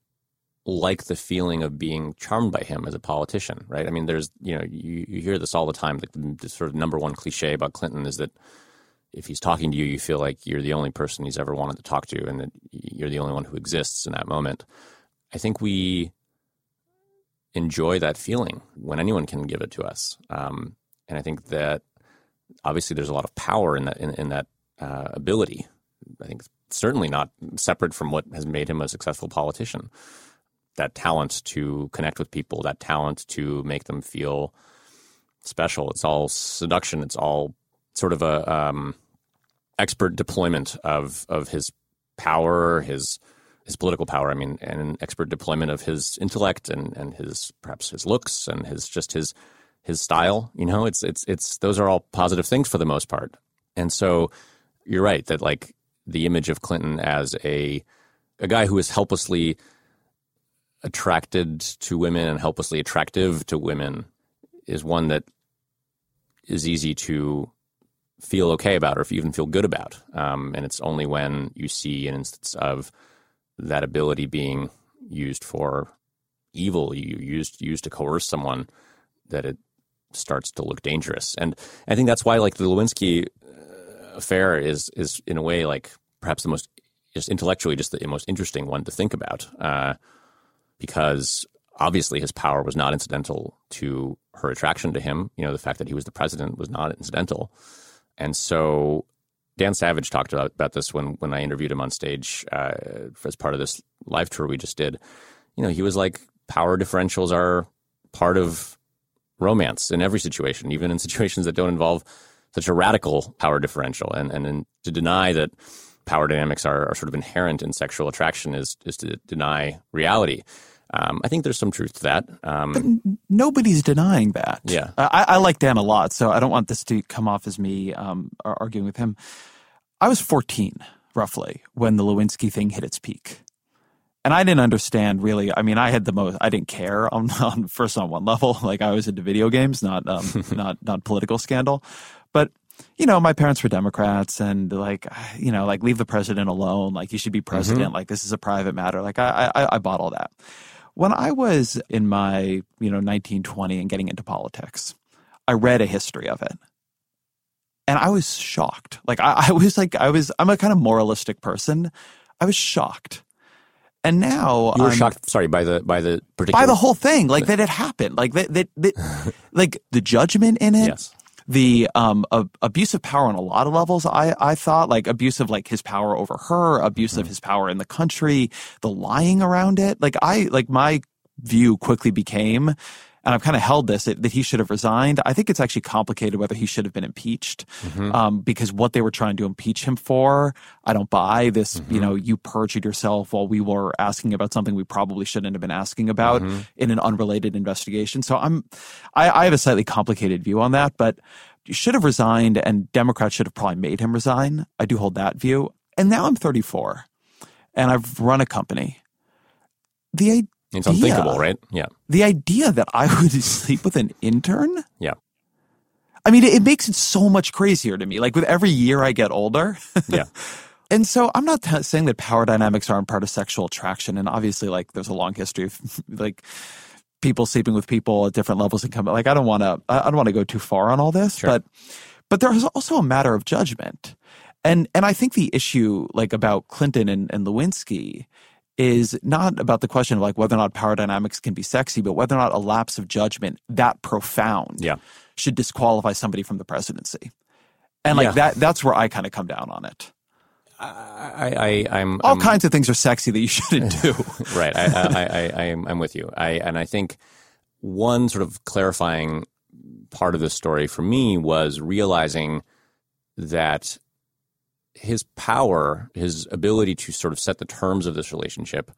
[SPEAKER 3] like the feeling of being charmed by him as a politician, right? I mean, there's, you know, you, you hear this all the time. Like the, the sort of number one cliche about Clinton is that if he's talking to you, you feel like you're the only person he's ever wanted to talk to and that you're the only one who exists in that moment. I think we enjoy that feeling when anyone can give it to us. Um, and I think that obviously there's a lot of power in that, in, in that uh, ability. I think certainly not separate from what has made him a successful politician. That talent to connect with people, that talent to make them feel special. It's all seduction. It's all sort of a um, expert deployment of of his power, his his political power. I mean, and an expert deployment of his intellect and, and his perhaps his looks and his just his his style. You know, it's it's it's those are all positive things for the most part. And so you're right that like the image of Clinton as a a guy who is helplessly attracted to women and helplessly attractive to women is one that is easy to feel okay about or even feel good about. Um, and it's only when you see an instance of that ability being used for evil, you used used to coerce someone, that it starts to look dangerous. And I think that's why like the Lewinsky affair is is in a way like perhaps the most just intellectually just the most interesting one to think about, uh, because obviously his power was not incidental to her attraction to him. You know, the fact that he was the president was not incidental. And so Dan Savage talked about, about this when, when I interviewed him on stage uh, as part of this live tour we just did. You know, he was like, power differentials are part of romance in every situation, even in situations that don't involve such a radical power differential. And, and, and to deny that power dynamics are, are sort of inherent in sexual attraction is, is to deny reality. Um, I think there's some truth to that. Um,
[SPEAKER 4] but nobody's denying that.
[SPEAKER 3] Yeah.
[SPEAKER 4] I, I like Dan a lot, so I don't want this to come off as me um, arguing with him. I was fourteen, roughly, when the Lewinsky thing hit its peak. And I didn't understand really. I mean, I had the most, I didn't care on, on first on one level. Like I was into video games, not, um, not, not political scandal. But, you know, my parents were Democrats and like, you know, like leave the president alone. Like he should be president. Mm-hmm. Like this is a private matter. Like I, I, I bought all that. When I was in my, you know, nineteen, twenty and getting into politics, I read a history of it. And I was shocked. Like I, I was like, I was, I'm a kind of moralistic person. I was shocked. And now
[SPEAKER 3] you were
[SPEAKER 4] I'm,
[SPEAKER 3] shocked. Sorry, by the by the particular
[SPEAKER 4] by the whole thing, like that it happened, like that that, that like the judgment in it,
[SPEAKER 3] yes.
[SPEAKER 4] the um uh, abuse of power on a lot of levels. I I thought like abuse of like his power over her, abuse mm-hmm. of his power in the country, the lying around it. Like I like my view quickly became. And I've kind of held this, that he should have resigned. I think it's actually complicated whether he should have been impeached mm-hmm. um, because what they were trying to impeach him for, I don't buy this, mm-hmm. you know, you perjured yourself while we were asking about something we probably shouldn't have been asking about mm-hmm. in an unrelated investigation. So I'm, I, I have a slightly complicated view on that, but he should have resigned and Democrats should have probably made him resign. I do hold that view. And now I'm thirty-four and I've run a company. The idea
[SPEAKER 3] It's unthinkable, right? Yeah.
[SPEAKER 4] The idea that I would sleep with an intern?
[SPEAKER 3] Yeah.
[SPEAKER 4] I mean, it, it makes it so much crazier to me. Like with every year I get older.
[SPEAKER 3] Yeah.
[SPEAKER 4] And so I'm not t- saying that power dynamics aren't part of sexual attraction. And obviously, like, there's a long history of, like, people sleeping with people at different levels of income. Like, I don't want to, I don't want to go too far on all this.
[SPEAKER 3] Sure.
[SPEAKER 4] But, but there's also a matter of judgment. And, and I think the issue, like, about Clinton and, and Lewinsky is not about the question of like whether or not power dynamics can be sexy, but whether or not a lapse of judgment that profound
[SPEAKER 3] yeah.
[SPEAKER 4] should disqualify somebody from the presidency. And like
[SPEAKER 3] yeah.
[SPEAKER 4] that, that's where I kind of come down on it.
[SPEAKER 3] I, I, I'm
[SPEAKER 4] all
[SPEAKER 3] I'm,
[SPEAKER 4] kinds of things are sexy that you shouldn't do.
[SPEAKER 3] Right. I, I, I, I am, I'm with you. I, and I think one sort of clarifying part of this story for me was realizing that his power, his ability to sort of set the terms of this relationship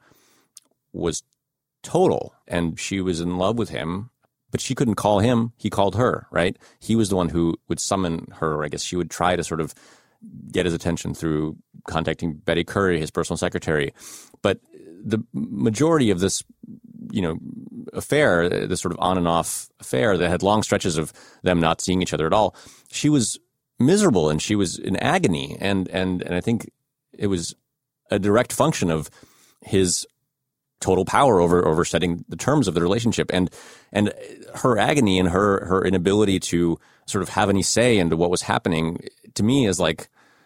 [SPEAKER 3] was total. And she was in love with him, but she couldn't call him. He called her, right? He was the one who would summon her. I guess she would try to sort of get his attention through contacting Betty Curry, his personal secretary. But the majority of this, you know, affair, this sort of on and off affair that had long stretches of them not seeing each other at all, she was miserable and she was in agony. And, and, and I think it was a direct function of his total power over, over setting the terms of the relationship. And, and her agony and her, her inability to sort of have any say into what was happening, to me, is like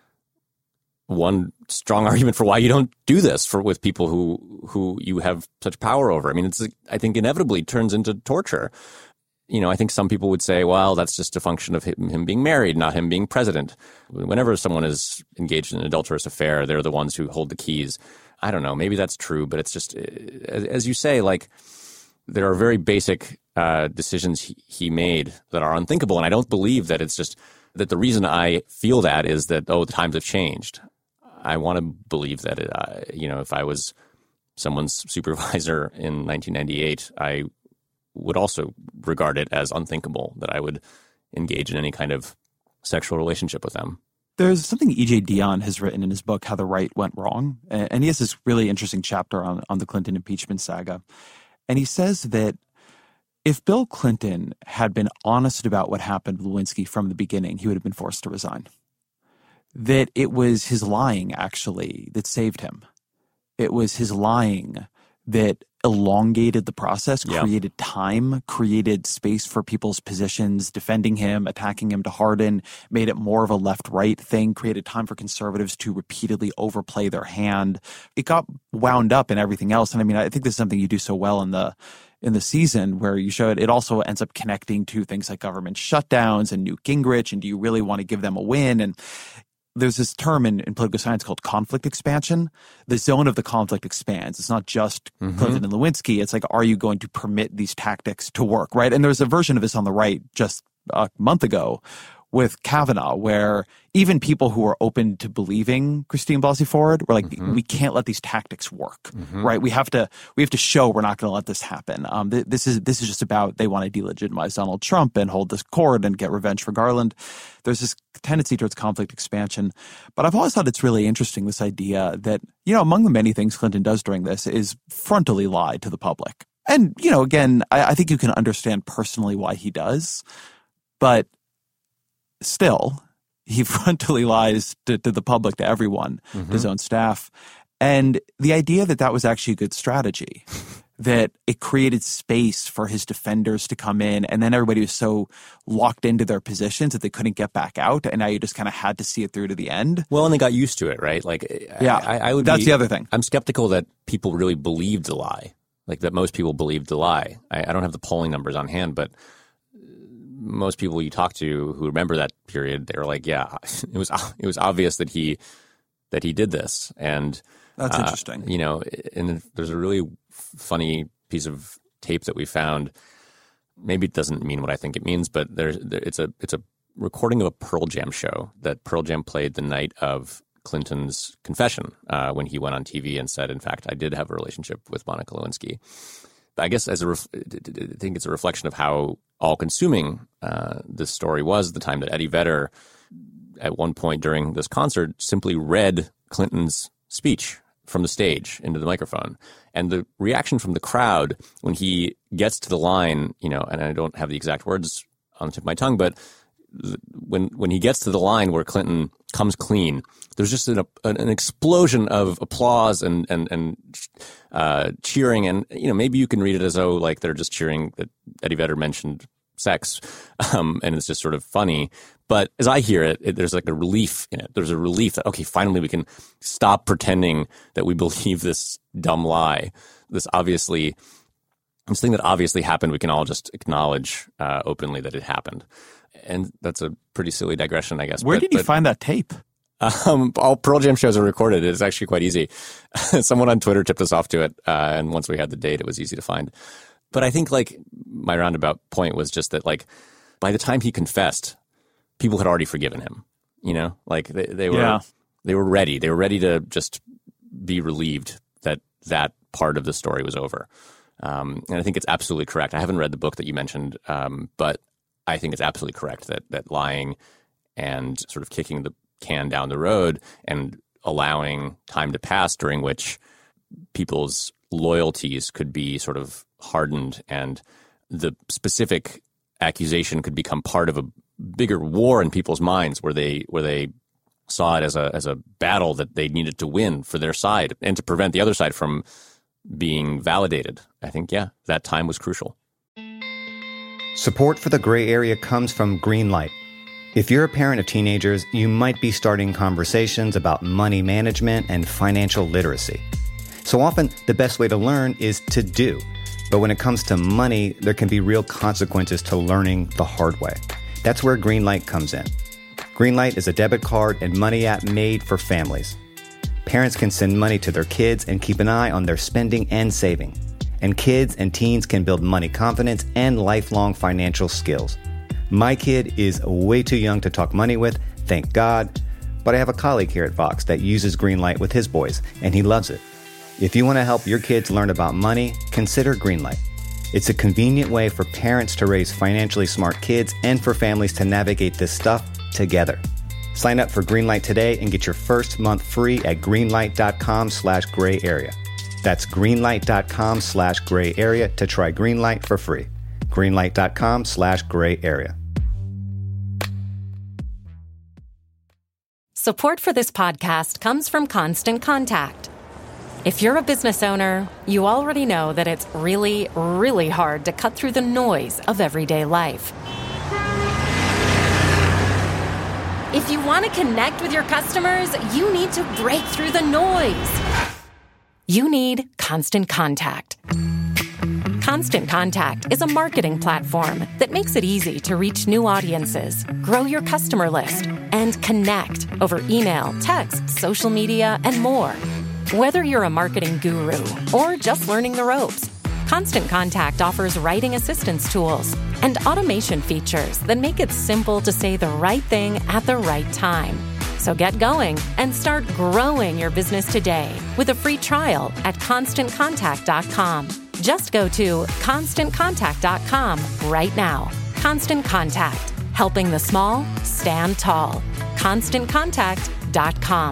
[SPEAKER 3] one strong argument for why you don't do this for with people who, who you have such power over. I mean, it's, I think inevitably turns into torture. You know, I think some people would say, well, that's just a function of him, him being married, not him being president. Whenever someone is engaged in an adulterous affair, they're the ones who hold the keys. I don't know. Maybe that's true, but it's just, as you say, like, there are very basic uh, decisions he, he made that are unthinkable. And I don't believe that it's just that the reason I feel that is that, oh, the times have changed. I want to believe that, it, uh, you know, if I was someone's supervisor in nineteen ninety-eight, I would also regard it as unthinkable that I would engage in any kind of sexual relationship with them.
[SPEAKER 4] There's something E J Dionne has written in his book, How the Right Went Wrong. And he has this really interesting chapter on, on the Clinton impeachment saga. And he says that if Bill Clinton had been honest about what happened with Lewinsky from the beginning, he would have been forced to resign. That it was his lying, actually, that saved him. It was his lying that elongated the process, created yeah. time, created space for people's positions, defending him, attacking him to harden, made it more of a left-right thing, created time for conservatives to repeatedly overplay their hand. It got wound up in everything else. And I mean, I think this is something you do so well in the in the season where you show it. It also ends up connecting to things like government shutdowns and Newt Gingrich, and do you really want to give them a win? And there's this term in, in political science called conflict expansion. The zone of the conflict expands. It's not just mm-hmm. Clinton and Lewinsky. It's like, are you going to permit these tactics to work, right? And there's a version of this on the right just a month ago with Kavanaugh, where even people who are open to believing Christine Blasey Ford were like, mm-hmm. we can't let these tactics work, mm-hmm. right? We have to we have to show we're not going to let this happen. Um, th- this is this is just about they want to delegitimize Donald Trump and hold this court and get revenge for Garland. There's this tendency towards conflict expansion. But I've always thought it's really interesting, this idea that, you know, among the many things Clinton does during this is frontally lie to the public. And, you know, again, I, I think you can understand personally why he does, but still, he frontally lies to, to the public, to everyone, mm-hmm. to his own staff. And the idea that that was actually a good strategy, that it created space for his defenders to come in, and then everybody was so locked into their positions that they couldn't get back out, and now you just kind of had to see it through to the end.
[SPEAKER 3] Well, and they got used to it, right? Like,
[SPEAKER 4] yeah,
[SPEAKER 3] I, I would.
[SPEAKER 4] That's
[SPEAKER 3] be,
[SPEAKER 4] the other thing.
[SPEAKER 3] I'm skeptical that people really believed the lie, like that most people believed the lie. I, I don't have the polling numbers on hand, but most people you talk to who remember that period, they were like, yeah, it was it was obvious that he that he did this. And
[SPEAKER 4] that's
[SPEAKER 3] uh,
[SPEAKER 4] interesting.
[SPEAKER 3] You know, and there's a really funny piece of tape that we found. Maybe it doesn't mean what I think it means, but there's there, it's a it's a recording of a Pearl Jam show that Pearl Jam played the night of Clinton's confession, uh, when he went on T V and said, in fact, I did have a relationship with Monica Lewinsky. I guess as a ref- I think it's a reflection of how all-consuming uh, this story was at the time, that Eddie Vedder, at one point during this concert, simply read Clinton's speech from the stage into the microphone. And the reaction from the crowd when he gets to the line, you know, and I don't have the exact words on the tip of my tongue, but when when he gets to the line where Clinton comes clean, there's just an, an explosion of applause and and and uh, cheering, and you know, maybe you can read it as though like they're just cheering that Eddie Vedder mentioned sex, um, and it's just sort of funny. But as I hear it, it, there's like a relief in it. There's a relief that, okay, finally we can stop pretending that we believe this dumb lie, this obviously this thing that obviously happened. We can all just acknowledge uh, openly that it happened. And that's a pretty silly digression, I guess.
[SPEAKER 4] Where
[SPEAKER 3] but,
[SPEAKER 4] did you
[SPEAKER 3] but,
[SPEAKER 4] find that tape?
[SPEAKER 3] Um, all Pearl Jam shows are recorded. It's actually quite easy. Someone on Twitter tipped us off to it, uh, and once we had the date, it was easy to find. But I think, like, my roundabout point was just that, like, by the time he confessed, people had already forgiven him. You know, like they, they were yeah. they were ready. They were ready to just be relieved that that part of the story was over. Um, and I think it's absolutely correct. I haven't read the book that you mentioned, um, but I think it's absolutely correct that that lying and sort of kicking the can down the road and allowing time to pass during which people's loyalties could be sort of hardened and the specific accusation could become part of a bigger war in people's minds where they where they saw it as a as a battle that they needed to win for their side and to prevent the other side from being validated. I think, yeah, that time was crucial.
[SPEAKER 5] Support for the gray area comes from Greenlight. If you're a parent of teenagers, you might be starting conversations about money management and financial literacy. So often, the best way to learn is to do. But when it comes to money, there can be real consequences to learning the hard way. That's where Greenlight comes in. Greenlight is a debit card and money app made for families. Parents can send money to their kids and keep an eye on their spending and saving. And kids and teens can build money confidence and lifelong financial skills. My kid is way too young to talk money with, thank God. But I have a colleague here at Vox that uses Greenlight with his boys, and he loves it. If you want to help your kids learn about money, consider Greenlight. It's a convenient way for parents to raise financially smart kids and for families to navigate this stuff together. Sign up for Greenlight today and get your first month free at greenlight.com slash gray area. That's greenlight.com slash gray area to try Greenlight for free. Greenlight.com slash gray area.
[SPEAKER 6] Support for this podcast comes from Constant Contact. If you're a business owner, you already know that it's really, really hard to cut through the noise of everyday life. If you want to connect with your customers, you need to break through the noise. You need Constant Contact. Constant Contact is a marketing platform that makes it easy to reach new audiences, grow your customer list, and connect over email, text, social media, and more. Whether you're a marketing guru or just learning the ropes, Constant Contact offers writing assistance tools and automation features that make it simple to say the right thing at the right time. So get going and start growing your business today with a free trial at constant contact dot com. Just go to constant contact dot com right now. Constant Contact, helping the small stand tall. constant contact dot com.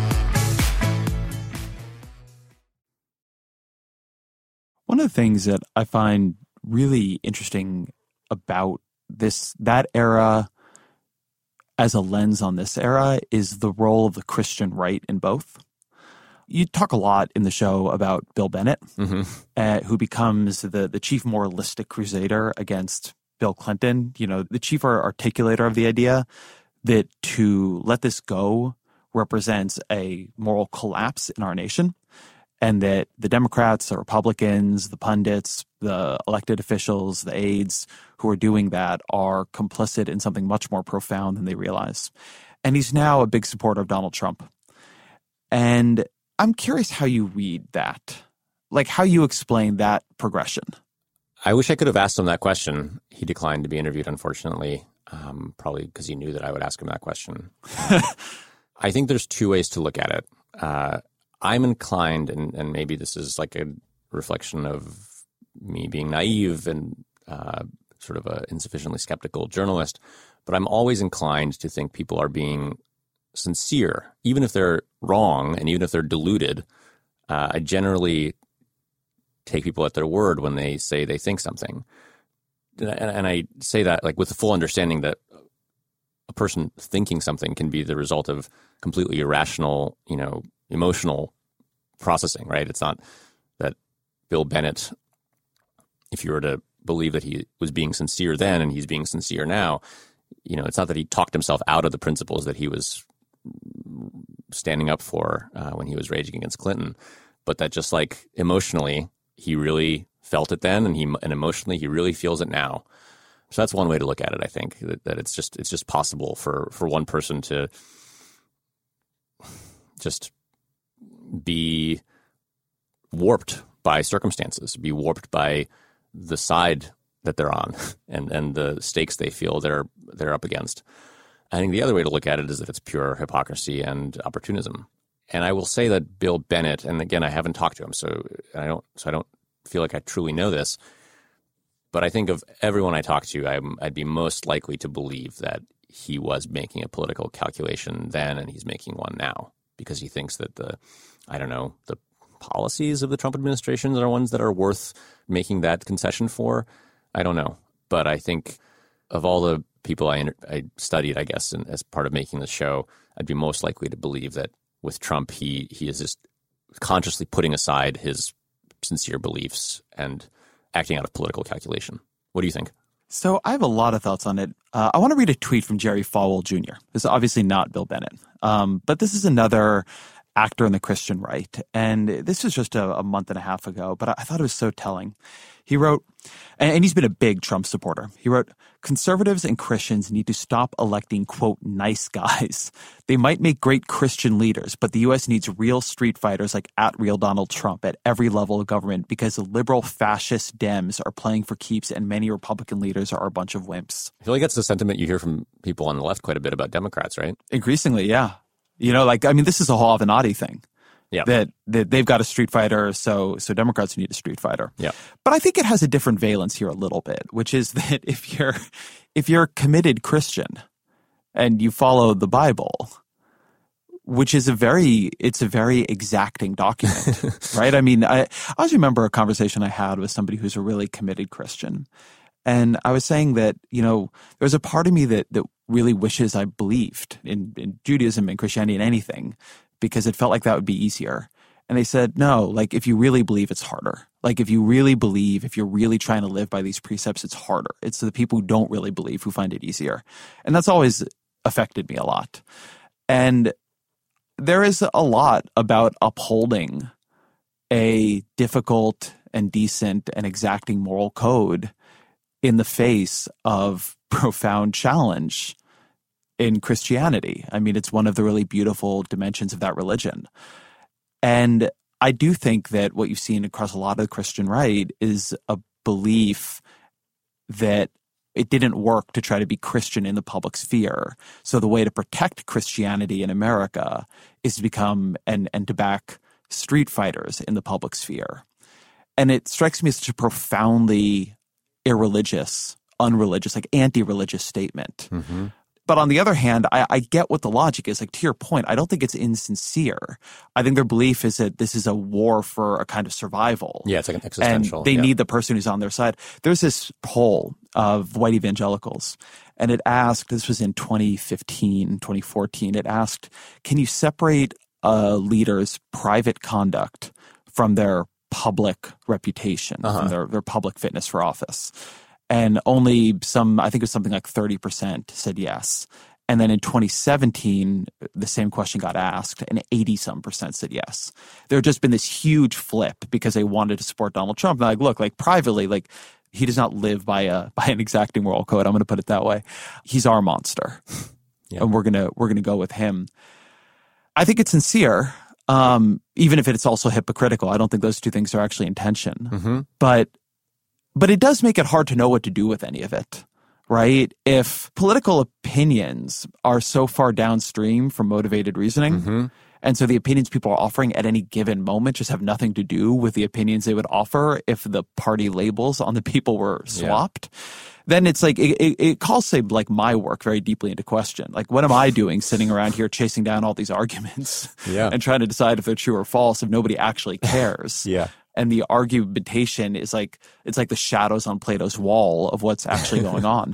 [SPEAKER 4] One of the things that I find really interesting about this, that era as a lens on this era, is the role of the Christian right in both. You talk a lot in the show about Bill Bennett, mm-hmm. uh, who becomes the, the chief moralistic crusader against Bill Clinton. You know, the chief articulator of the idea that to let this go represents a moral collapse in our nation, and that the Democrats, the Republicans, the pundits, the elected officials, the aides who are doing that are complicit in something much more profound than they realize. And he's now a big supporter of Donald Trump. And I'm curious how you read that, like how you explain that progression.
[SPEAKER 3] I wish I could have asked him that question. He declined to be interviewed, unfortunately, um, probably because he knew that I would ask him that question. I think there's two ways to look at it. Uh, I'm inclined, and, and maybe this is like a reflection of me being naive and uh, sort of an insufficiently skeptical journalist, but I'm always inclined to think people are being sincere, even if they're wrong and even if they're deluded. Uh, I generally take people at their word when they say they think something. And, and I say that like with the full understanding that a person thinking something can be the result of completely irrational, you know, emotional processing, right? It's not that Bill Bennett, if you were to believe that he was being sincere then and he's being sincere now, you know, it's not that he talked himself out of the principles that he was standing up for uh, when he was raging against Clinton, but that just like emotionally, he really felt it then, and he and emotionally he really feels it now. So that's one way to look at it. I think that, that it's just it's just possible for for one person to just be warped by circumstances, be warped by the side that they're on and, and the stakes they feel they're they're up against. I think the other way to look at it is that it's pure hypocrisy and opportunism. And I will say that Bill Bennett, and again, I haven't talked to him, so I don't so I don't feel like I truly know this, but I think of everyone I talk to, I'm, I'd be most likely to believe that he was making a political calculation then and he's making one now, because he thinks that the, I don't know, the policies of the Trump administration are ones that are worth making that concession for. I don't know. But I think of all the people I, I studied, I guess, and as part of making the show, I'd be most likely to believe that with Trump, he he is just consciously putting aside his sincere beliefs and acting out of political calculation. What do you think?
[SPEAKER 4] So I have a lot of thoughts on it. Uh, I want to read a tweet from Jerry Falwell Junior This is obviously not Bill Bennett, um, but this is another actor in the Christian right. And this was just a, a month and a half ago, but I, I thought it was so telling. He wrote, and he's been a big Trump supporter. He wrote, "Conservatives and Christians need to stop electing, quote, nice guys. They might make great Christian leaders, but the U S needs real street fighters like at real Donald Trump at every level of government, because the liberal fascist Dems are playing for keeps and many Republican leaders are a bunch of wimps."
[SPEAKER 3] I feel like that's the sentiment you hear from people on the left quite a bit about Democrats, right?
[SPEAKER 4] Increasingly, yeah. You know, like, I mean, this is a whole Avenatti thing. Yeah. That, that they've got a street fighter, so so Democrats need a street fighter.
[SPEAKER 3] Yeah.
[SPEAKER 4] But I think it has a different valence here a little bit, which is that if you're if you're a committed Christian and you follow the Bible, which is a very, it's a very exacting document, right? I mean, I, I always remember a conversation I had with somebody who's a really committed Christian. And I was saying that, you know, there's a part of me that, that really wishes I believed in, in Judaism and Christianity and anything, because it felt like that would be easier. And they said, no, like if you really believe, it's harder. Like if you really believe, if you're really trying to live by these precepts, it's harder. It's the people who don't really believe who find it easier. And that's always affected me a lot. And there is a lot about upholding a difficult and decent and exacting moral code in the face of profound challenge in Christianity. I mean, it's one of the really beautiful dimensions of that religion. And I do think that what you've seen across a lot of the Christian right is a belief that it didn't work to try to be Christian in the public sphere. So the way to protect Christianity in America is to become and, and to back street fighters in the public sphere. And it strikes me as such a profoundly irreligious, unreligious, like anti-religious statement. Mm-hmm. But on the other hand, I, I get what the logic is. Like, to your point, I don't think it's insincere. I think their belief is that this is a war for a kind of survival.
[SPEAKER 3] Yeah, it's like an existential.
[SPEAKER 4] And they
[SPEAKER 3] yeah.
[SPEAKER 4] need the person who's on their side. There's this poll of white evangelicals, and it asked, this was in twenty fifteen, twenty fourteen, it asked, can you separate a leader's private conduct from their public reputation, uh-huh. from their, their public fitness for office? And only some, I think it was something like thirty percent said yes. And then in twenty seventeen, the same question got asked, and eighty-some percent said yes. There had just been this huge flip because they wanted to support Donald Trump. And like, look, like privately, like he does not live by a by an exacting moral code. I'm going to put it that way. He's our monster, yeah. and we're gonna we're gonna go with him. I think it's sincere, um, even if it's also hypocritical. I don't think those two things are actually in tension, mm-hmm. but. But it does make it hard to know what to do with any of it, right? If political opinions are so far downstream from motivated reasoning, mm-hmm. and so the opinions people are offering at any given moment just have nothing to do with the opinions they would offer if the party labels on the people were swapped, yeah. then it's like, it, it, it calls, say, like my work very deeply into question. Like, what am I doing sitting around here chasing down all these arguments yeah. and trying to decide if they're true or false if nobody actually cares?
[SPEAKER 3] yeah.
[SPEAKER 4] And the argumentation is like, it's like the shadows on Plato's wall of what's actually going on.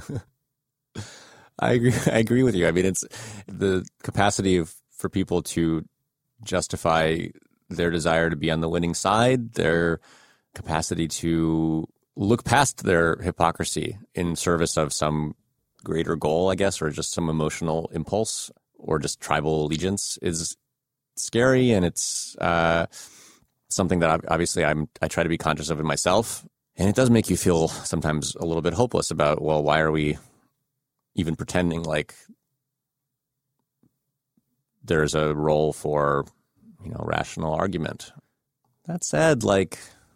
[SPEAKER 3] I agree. I agree with you. I mean, it's the capacity of for people to justify their desire to be on the winning side, their capacity to look past their hypocrisy in service of some greater goal, I guess, or just some emotional impulse or just tribal allegiance is scary. And it's, uh, something that obviously I'm, I try to be conscious of in myself. And it does make you feel sometimes a little bit hopeless about, well, why are we even pretending like there's a role for, you know, rational argument? That said, like,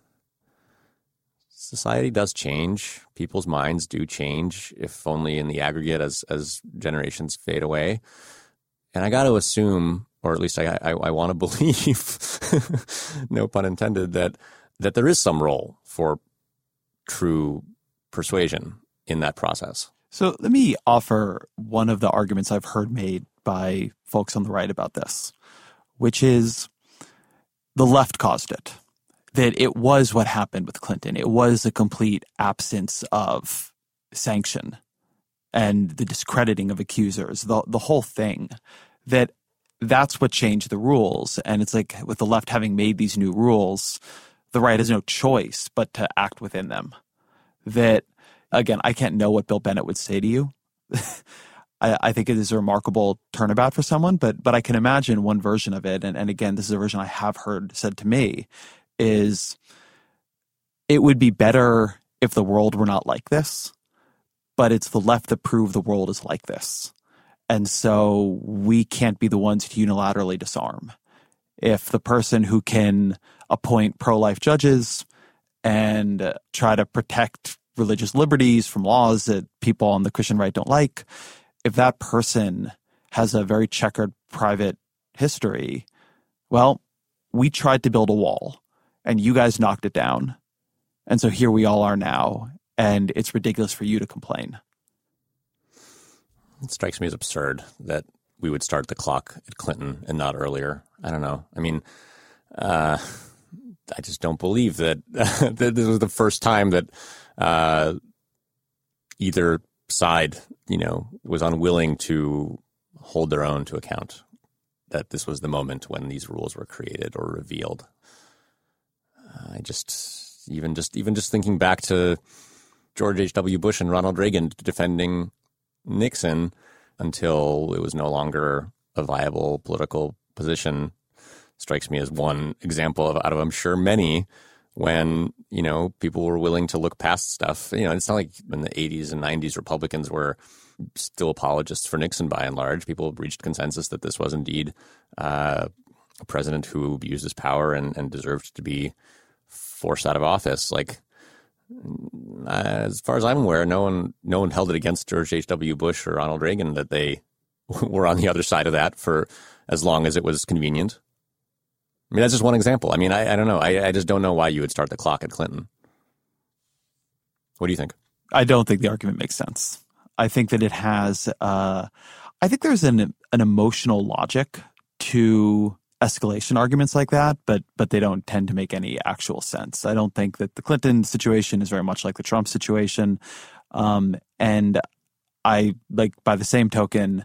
[SPEAKER 3] society does change. People's minds do change, if only in the aggregate as, as generations fade away. And I got to assume, or at least I, I, I want to believe, no pun intended, that that there is some role for true persuasion in that process.
[SPEAKER 4] So let me offer one of the arguments I've heard made by folks on the right about this, which is the left caused it. That it was what happened with Clinton. It was a complete absence of sanction and the discrediting of accusers, the the whole thing. That that's what changed the rules. And it's like with the left having made these new rules, the right has no choice but to act within them. That, again, I can't know what Bill Bennett would say to you. I, I think it is a remarkable turnabout for someone, but but I can imagine one version of it. And, and again, this is a version I have heard said to me, is it would be better if the world were not like this, but it's the left that proved the world is like this. And so we can't be the ones to unilaterally disarm. If the person who can appoint pro-life judges and try to protect religious liberties from laws that people on the Christian right don't like, if that person has a very checkered private history, well, we tried to build a wall and you guys knocked it down. And so here we all are now, and it's ridiculous for you to complain.
[SPEAKER 3] It strikes me as absurd that we would start the clock at Clinton and not earlier. I don't know. I mean, uh, I just don't believe that, that this was the first time that uh, either side, you know, was unwilling to hold their own to account, that this was the moment when these rules were created or revealed. Uh, I just, even just, even just thinking back to George H W. Bush and Ronald Reagan defending Nixon until it was no longer a viable political position strikes me as one example of, out of I'm sure many, when, you know, people were willing to look past stuff. You know, it's not like in the eighties and nineties Republicans were still apologists for Nixon by and large. People reached consensus that this was indeed uh, a president who abused his power and, and deserved to be forced out of office. Like, as far as I'm aware, no one no one held it against George H W. Bush or Ronald Reagan that they were on the other side of that for as long as it was convenient. I mean, that's just one example. I mean, I, I don't know. I, I just don't know why you would start the clock at Clinton. What do you think?
[SPEAKER 4] I don't think the argument makes sense. I think that it has uh, – I think there's an an emotional logic to escalation arguments like that, but but they don't tend to make any actual sense. I don't think that the Clinton situation is very much like the Trump situation. Um, and I, like, by the same token,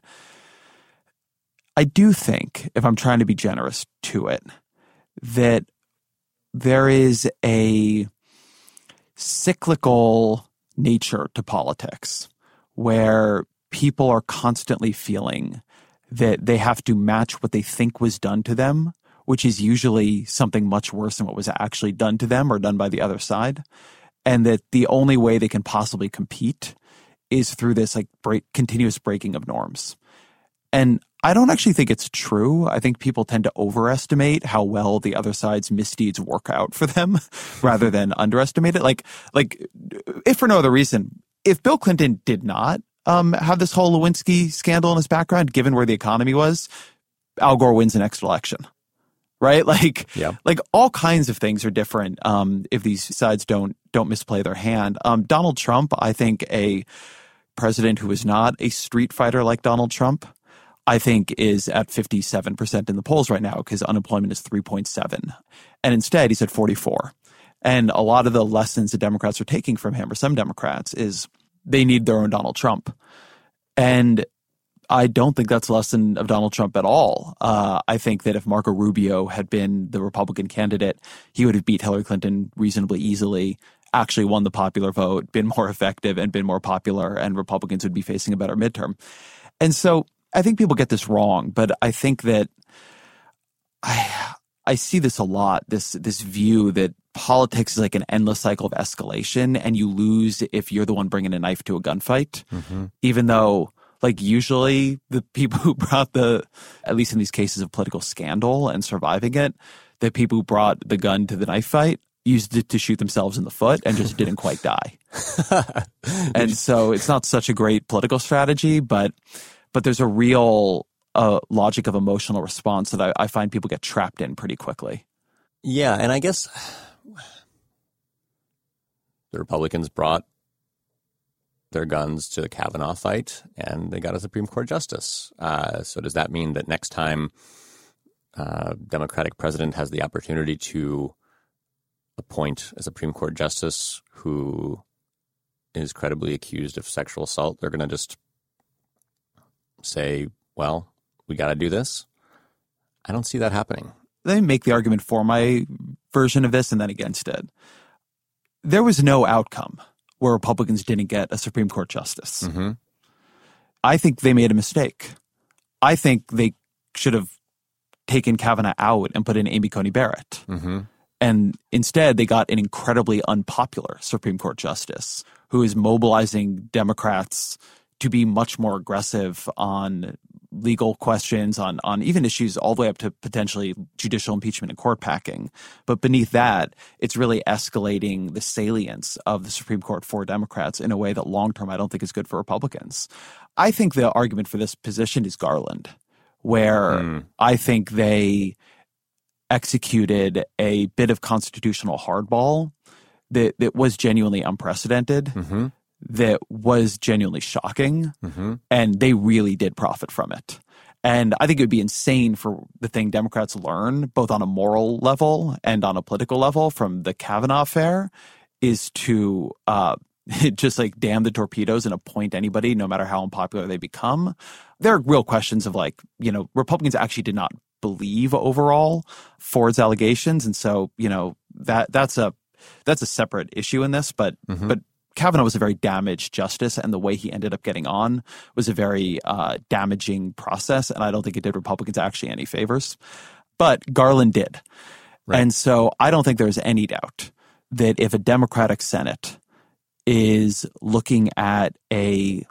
[SPEAKER 4] I do think, if I'm trying to be generous to it, that there is a cyclical nature to politics where people are constantly feeling that they have to match what they think was done to them, which is usually something much worse than what was actually done to them or done by the other side. And that the only way they can possibly compete is through this like break, continuous breaking of norms. And I don't actually think it's true. I think people tend to overestimate how well the other side's misdeeds work out for them rather than underestimate it. Like, like if for no other reason, if Bill Clinton did not um, have this whole Lewinsky scandal in his background, given where the economy was, Al Gore wins the next election. Right? Like, yeah. like all kinds of things are different um, if these sides don't don't misplay their hand. Um, Donald Trump, I think a president who is not a street fighter like Donald Trump, I think is at fifty-seven percent in the polls right now because unemployment is three point seven. And instead, he's at forty-four. And a lot of the lessons the Democrats are taking from him, or some Democrats, is they need their own Donald Trump. And I don't think that's a lesson of Donald Trump at all. Uh, I think that if Marco Rubio had been the Republican candidate, he would have beat Hillary Clinton reasonably easily, actually won the popular vote, been more effective and been more popular, and Republicans would be facing a better midterm. And so I think people get this wrong, but I think that I I see this a lot, this this view that politics is like an endless cycle of escalation and you lose if you're the one bringing a knife to a gunfight, mm-hmm. even though like usually the people who brought the, at least in these cases of political scandal and surviving it, the people who brought the gun to the knife fight used it to shoot themselves in the foot and just didn't quite die. And so it's not such a great political strategy, but but there's a real uh, logic of emotional response that I, I find people get trapped in pretty quickly.
[SPEAKER 3] Yeah, and I guess the Republicans brought their guns to the Kavanaugh fight, and they got a Supreme Court justice. Uh, so does that mean that next time uh, Democratic president has the opportunity to appoint a Supreme Court justice who is credibly accused of sexual assault, they're going to just say, well, we got to do this? I don't see that happening.
[SPEAKER 4] Let me make the argument for my version of this and then against it. There was no outcome where Republicans didn't get a Supreme Court justice. Mm-hmm. I think they made a mistake. I think they should have taken Kavanaugh out and put in Amy Coney Barrett. Mm-hmm. And instead, they got an incredibly unpopular Supreme Court justice who is mobilizing Democrats to be much more aggressive on legal questions, on on even issues all the way up to potentially judicial impeachment and court packing. But beneath that, it's really escalating the salience of the Supreme Court for Democrats in a way that long-term I don't think is good for Republicans. I think the argument for this position is Garland, where mm. I think they executed a bit of constitutional hardball that, that was genuinely unprecedented. Mm-hmm. that was genuinely shocking, mm-hmm. and they really did profit from it. And I think it would be insane for the thing Democrats learn, both on a moral level and on a political level, from the Kavanaugh affair, is to uh, just like damn the torpedoes and appoint anybody, no matter how unpopular they become. There are real questions of like, you know, Republicans actually did not believe overall Ford's allegations, and so you know that that's a that's a separate issue in this. But mm-hmm. but Kavanaugh was a very damaged justice, and the way he ended up getting on was a very uh, damaging process, and I don't think it did Republicans actually any favors. But Garland did. Right. And so I don't think there's any doubt that if a Democratic Senate is looking at a,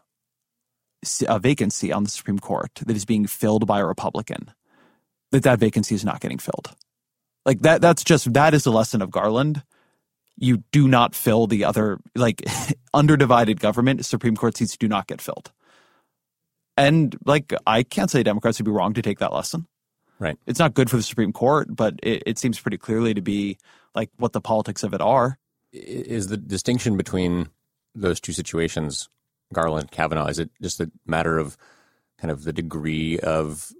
[SPEAKER 4] a vacancy on the Supreme Court that is being filled by a Republican, that that vacancy is not getting filled. Like that, that's just, that is the lesson of Garland. You do not fill the other, like, underdivided government, Supreme Court seats do not get filled. And, like, I can't say Democrats would be wrong to take that lesson.
[SPEAKER 3] Right.
[SPEAKER 4] It's not good for the Supreme Court, but it, it seems pretty clearly to be, like, what the politics of it are.
[SPEAKER 3] Is the distinction between those two situations, Garland and Kavanaugh, is it just a matter of kind of the degree of,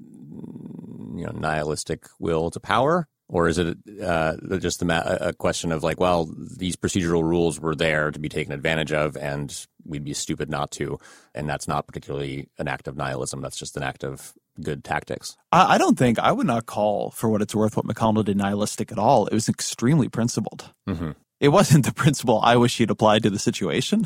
[SPEAKER 3] you know, nihilistic will to power? Or is it uh, just a, a question of like, well, these procedural rules were there to be taken advantage of, and we'd be stupid not to, and that's not particularly an act of nihilism. That's just an act of good tactics.
[SPEAKER 4] I, I don't think, I would not call, for what it's worth, what McConnell did nihilistic at all. It was extremely principled. Mm-hmm. It wasn't the principle I wish he'd applied to the situation,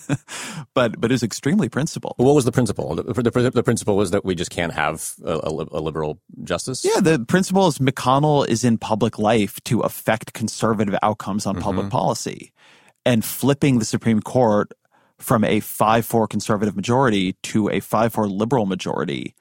[SPEAKER 4] but but it was extremely principled.
[SPEAKER 3] What was the principle? The, the, the principle was that we just can't have a, a, a liberal justice?
[SPEAKER 4] Yeah, the principle is McConnell is in public life to affect conservative outcomes on mm-hmm. public policy. And flipping the Supreme Court from a five four conservative majority to a five four liberal majority,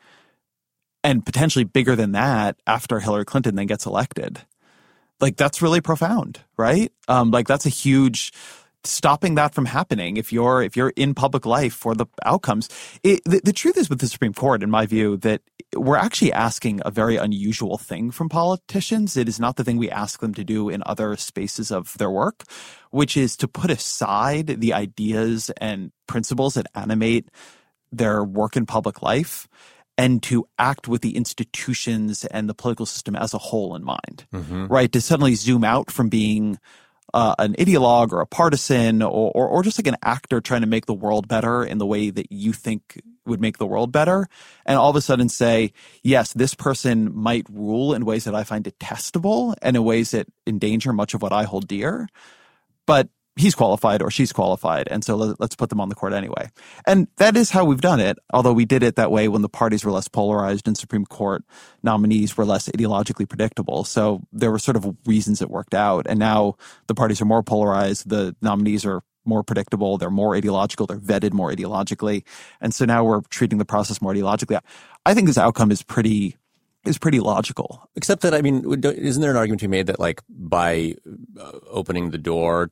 [SPEAKER 4] and potentially bigger than that after Hillary Clinton then gets elected. Like, that's really profound, right? Um, like, that's a huge stopping that from happening if you're if you're in public life for the outcomes. It, the, the truth is with the Supreme Court, in my view, that we're actually asking a very unusual thing from politicians. It is not the thing we ask them to do in other spaces of their work, which is to put aside the ideas and principles that animate their work in public life and to act with the institutions and the political system as a whole in mind, mm-hmm. right? To suddenly zoom out from being uh, an ideologue or a partisan or, or or just like an actor trying to make the world better in the way that you think would make the world better, and all of a sudden say, yes, this person might rule in ways that I find detestable and in ways that endanger much of what I hold dear, but he's qualified or she's qualified, and so let's put them on the court anyway. And that is how we've done it, although we did it that way when the parties were less polarized and Supreme Court nominees were less ideologically predictable. So there were sort of reasons it worked out. And now the parties are more polarized, the nominees are more predictable, they're more ideological, they're vetted more ideologically. And so now we're treating the process more ideologically. I think this outcome is pretty is pretty logical.
[SPEAKER 3] Except that, I mean, isn't there an argument to be made that, like, by opening the door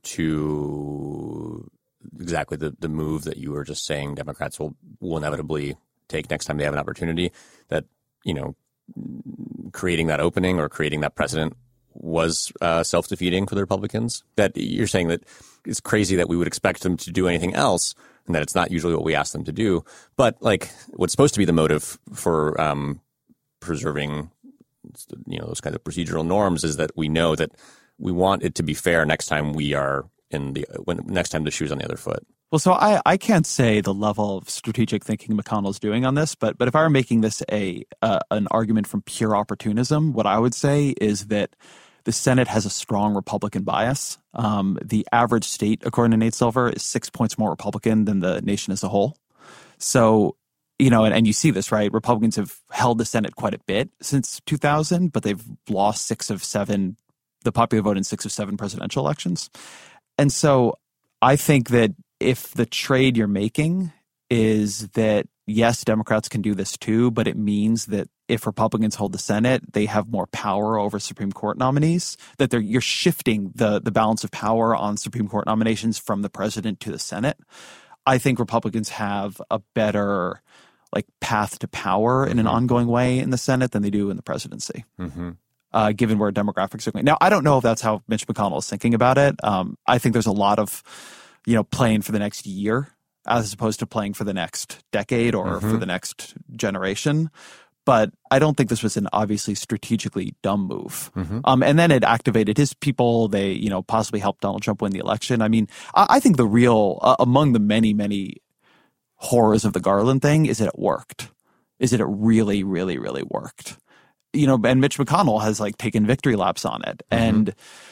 [SPEAKER 3] to exactly the, the move that you were just saying Democrats will, will inevitably take next time they have an opportunity, that, you know, creating that opening or creating that precedent was uh, self-defeating for the Republicans? That you're saying that it's crazy that we would expect them to do anything else and that it's not usually what we ask them to do. But, like, what's supposed to be the motive for um, preserving, you know, those kinds of procedural norms is that we know that we want it to be fair next time we are in the when next time the shoe's on the other foot.
[SPEAKER 4] Well, so I, I can't say the level of strategic thinking McConnell's doing on this, but but if I were making this a uh, an argument from pure opportunism, what I would say is that the Senate has a strong Republican bias. Um, the average state, according to Nate Silver, is six points more Republican than the nation as a whole. So, you know, and, and you see this, right? Republicans have held the Senate quite a bit since two thousand, but they've lost six of seven, the popular vote in six of seven presidential elections. And so I think that if the trade you're making is that, yes, Democrats can do this too, but it means that if Republicans hold the Senate, they have more power over Supreme Court nominees, that they're you're shifting the the balance of power on Supreme Court nominations from the president to the Senate. I think Republicans have a better like path to power in an ongoing way in the Senate than they do in the presidency, mm-hmm. uh, given where demographics are going. Now, I don't know if that's how Mitch McConnell is thinking about it. Um, I think there's a lot of you know, playing for the next year as opposed to playing for the next decade or mm-hmm. for the next generation. But I don't think this was an obviously strategically dumb move. Mm-hmm. Um, and then it activated his people. They, you know, possibly helped Donald Trump win the election. I mean, I, I think the real, uh, among the many, many horrors of the Garland thing is that it worked. Is that it really, really, really worked. You know, and Mitch McConnell has like taken victory laps on it. Mm-hmm. And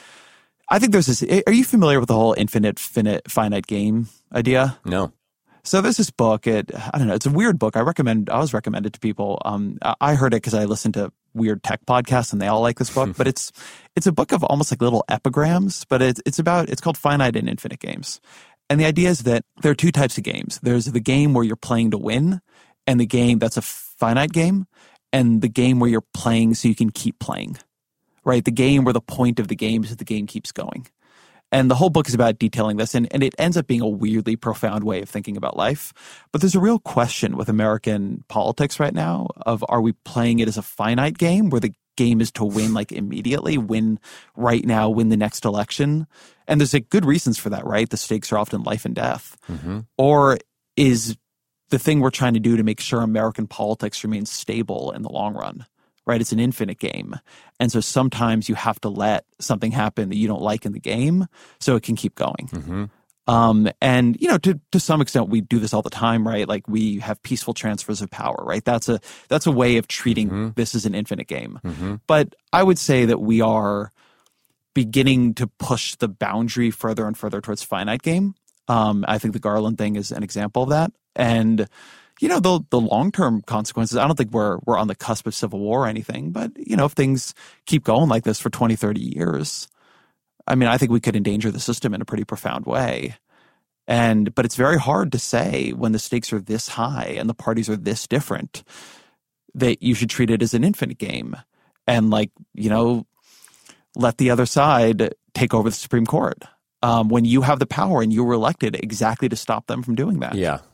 [SPEAKER 4] I think there's this, are you familiar with the whole infinite, finite, finite game idea?
[SPEAKER 3] No.
[SPEAKER 4] So there's this book. It I don't know. It's a weird book. I recommend. I always recommend it to people. Um, I heard it because I listened to weird tech podcasts, and they all like this book. But it's it's a book of almost like little epigrams. But it's it's about it's called Finite and Infinite Games, and the idea is that there are two types of games. There's the game where you're playing to win, and the game that's a finite game, and the game where you're playing so you can keep playing, right? The game where the point of the game is that the game keeps going. And the whole book is about detailing this, and, and it ends up being a weirdly profound way of thinking about life. But there's a real question with American politics right now of, are we playing it as a finite game where the game is to win like immediately, win right now, win the next election? And there's like good reasons for that, right? The stakes are often life and death. Mm-hmm. Or is the thing we're trying to do to make sure American politics remains stable in the long run? Right? It's an infinite game. And so sometimes you have to let something happen that you don't like in the game so it can keep going. Mm-hmm. Um, and, you know, to, to some extent, we do this all the time, right? Like we have peaceful transfers of power, right? That's a, that's a way of treating mm-hmm. this as an infinite game. Mm-hmm. But I would say that we are beginning to push the boundary further and further towards finite game. Um, I think the Garland thing is an example of that. And you know, the the long-term consequences, I don't think we're we're on the cusp of civil war or anything, but, you know, if things keep going like this for twenty, thirty years, I mean, I think we could endanger the system in a pretty profound way. And, but it's very hard to say when the stakes are this high and the parties are this different that you should treat it as an infinite game and, like, you know, let the other side take over the Supreme Court um, when you have the power and you were elected exactly to stop them from doing that.
[SPEAKER 3] Yeah.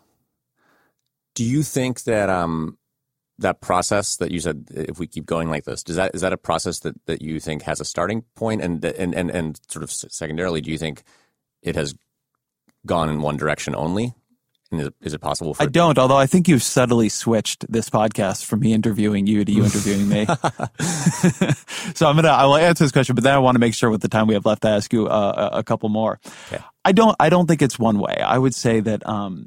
[SPEAKER 3] Do you think that um, that process that you said, if we keep going like this, does that is that a process that, that you think has a starting point? And, and and and sort of secondarily, do you think it has gone in one direction only? And is, is it possible for...
[SPEAKER 4] I don't, although I think you've subtly switched this podcast from me interviewing you to you interviewing me. So I'm gonna I will answer this question, but then I want to make sure with the time we have left to ask you uh, a, a couple more. Okay. I don't I don't think it's one way. I would say that. Um,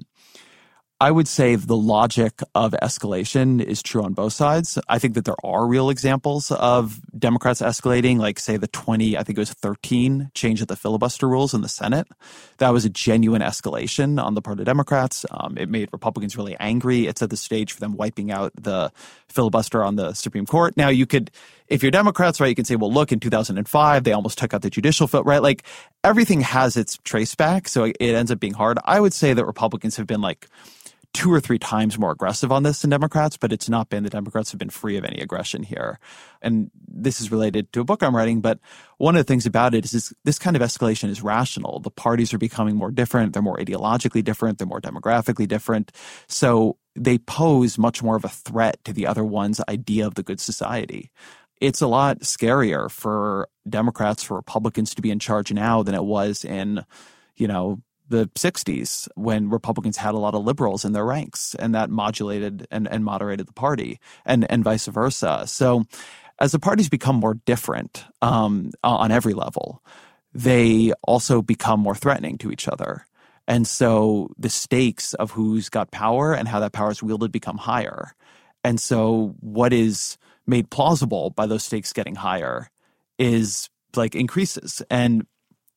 [SPEAKER 4] I would say the logic of escalation is true on both sides. I think that there are real examples of Democrats escalating, like, say, the twenty, I think it was thirteen change of the filibuster rules in the Senate. That was a genuine escalation on the part of Democrats. Um, it made Republicans really angry. It set the stage for them wiping out the filibuster on the Supreme Court. Now, you could, if you're Democrats, right, you can say, well, look, in two thousand five, they almost took out the judicial vote, right? Like, everything has its trace back, so it ends up being hard. I would say that Republicans have been, like, two or three times more aggressive on this than Democrats, but it's not been. The Democrats have been free of any aggression here. And this is related to a book I'm writing, but one of the things about it is this, this kind of escalation is rational. The parties are becoming more different. They're more ideologically different. They're more demographically different. So they pose much more of a threat to the other one's idea of the good society. It's a lot scarier for Democrats, for Republicans to be in charge now than it was in, you know, the sixties when Republicans had a lot of liberals in their ranks, and that modulated and, and moderated the party, and, and vice versa. So as the parties become more different um, on every level, they also become more threatening to each other. And so the stakes of who's got power and how that power is wielded become higher. And so what is made plausible by those stakes getting higher is like increases. And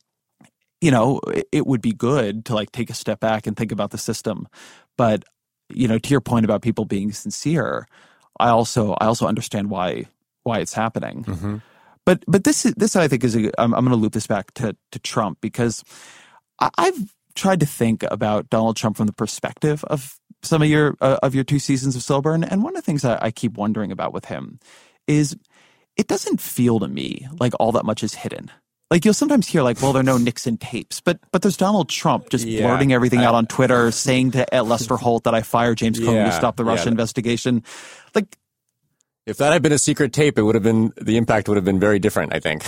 [SPEAKER 4] you know, it would be good to like take a step back and think about the system. But, you know, to your point about people being sincere, I also I also understand why why it's happening. Mm-hmm. But but this this I think is a, I'm, I'm going to loop this back to to Trump, because I, I've tried to think about Donald Trump from the perspective of some of your uh, of your two seasons of Slow Burn, and one of the things I, I keep wondering about with him is it doesn't feel to me like all that much is hidden. Like, you'll sometimes hear, like, well, there are no Nixon tapes. But but there's Donald Trump just yeah, blurting everything I, out on Twitter, saying to Lester Holt that I fired James Comey yeah, to stop the Russia yeah. investigation. Like,
[SPEAKER 3] if that had been a secret tape, it would have been, the impact would have been very different, I think.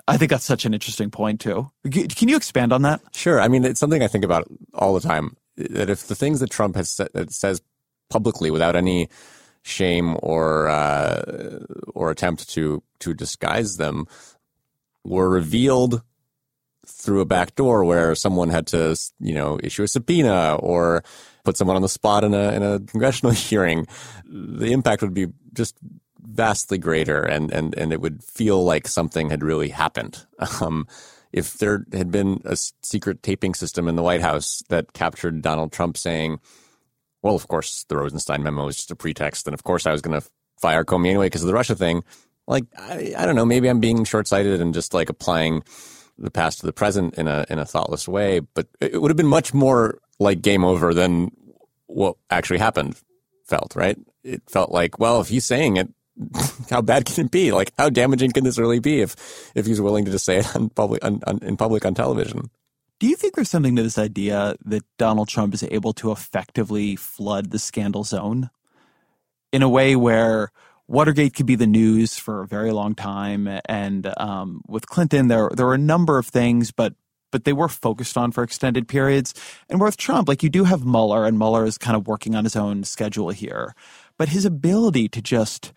[SPEAKER 4] I think that's such an interesting point, too. Can you expand on that?
[SPEAKER 3] Sure. I mean, it's something I think about all the time, that if the things that Trump has said, that says publicly without any shame or uh, or attempt to to disguise them were revealed through a back door where someone had to, you know, issue a subpoena or put someone on the spot in a in a congressional hearing, the impact would be just vastly greater, and, and, and it would feel like something had really happened. Um, if there had been a secret taping system in the White House that captured Donald Trump saying, well, of course, the Rosenstein memo was just a pretext, and of course I was going to fire Comey anyway because of the Russia thing, like, I, I don't know, maybe I'm being short-sighted and just like applying the past to the present in a in a thoughtless way, but it would have been much more like game over than what actually happened felt, right? It felt like, well, if he's saying it, how bad can it be? Like, how damaging can this really be if if he's willing to just say it on public, on, on, in public on television?
[SPEAKER 4] Do you think there's something to this idea that Donald Trump is able to effectively flood the scandal zone in a way where Watergate could be the news for a very long time, and um, with Clinton, there there were a number of things, but but they were focused on for extended periods. And with Trump, like, you do have Mueller, and Mueller is kind of working on his own schedule here, but his ability to just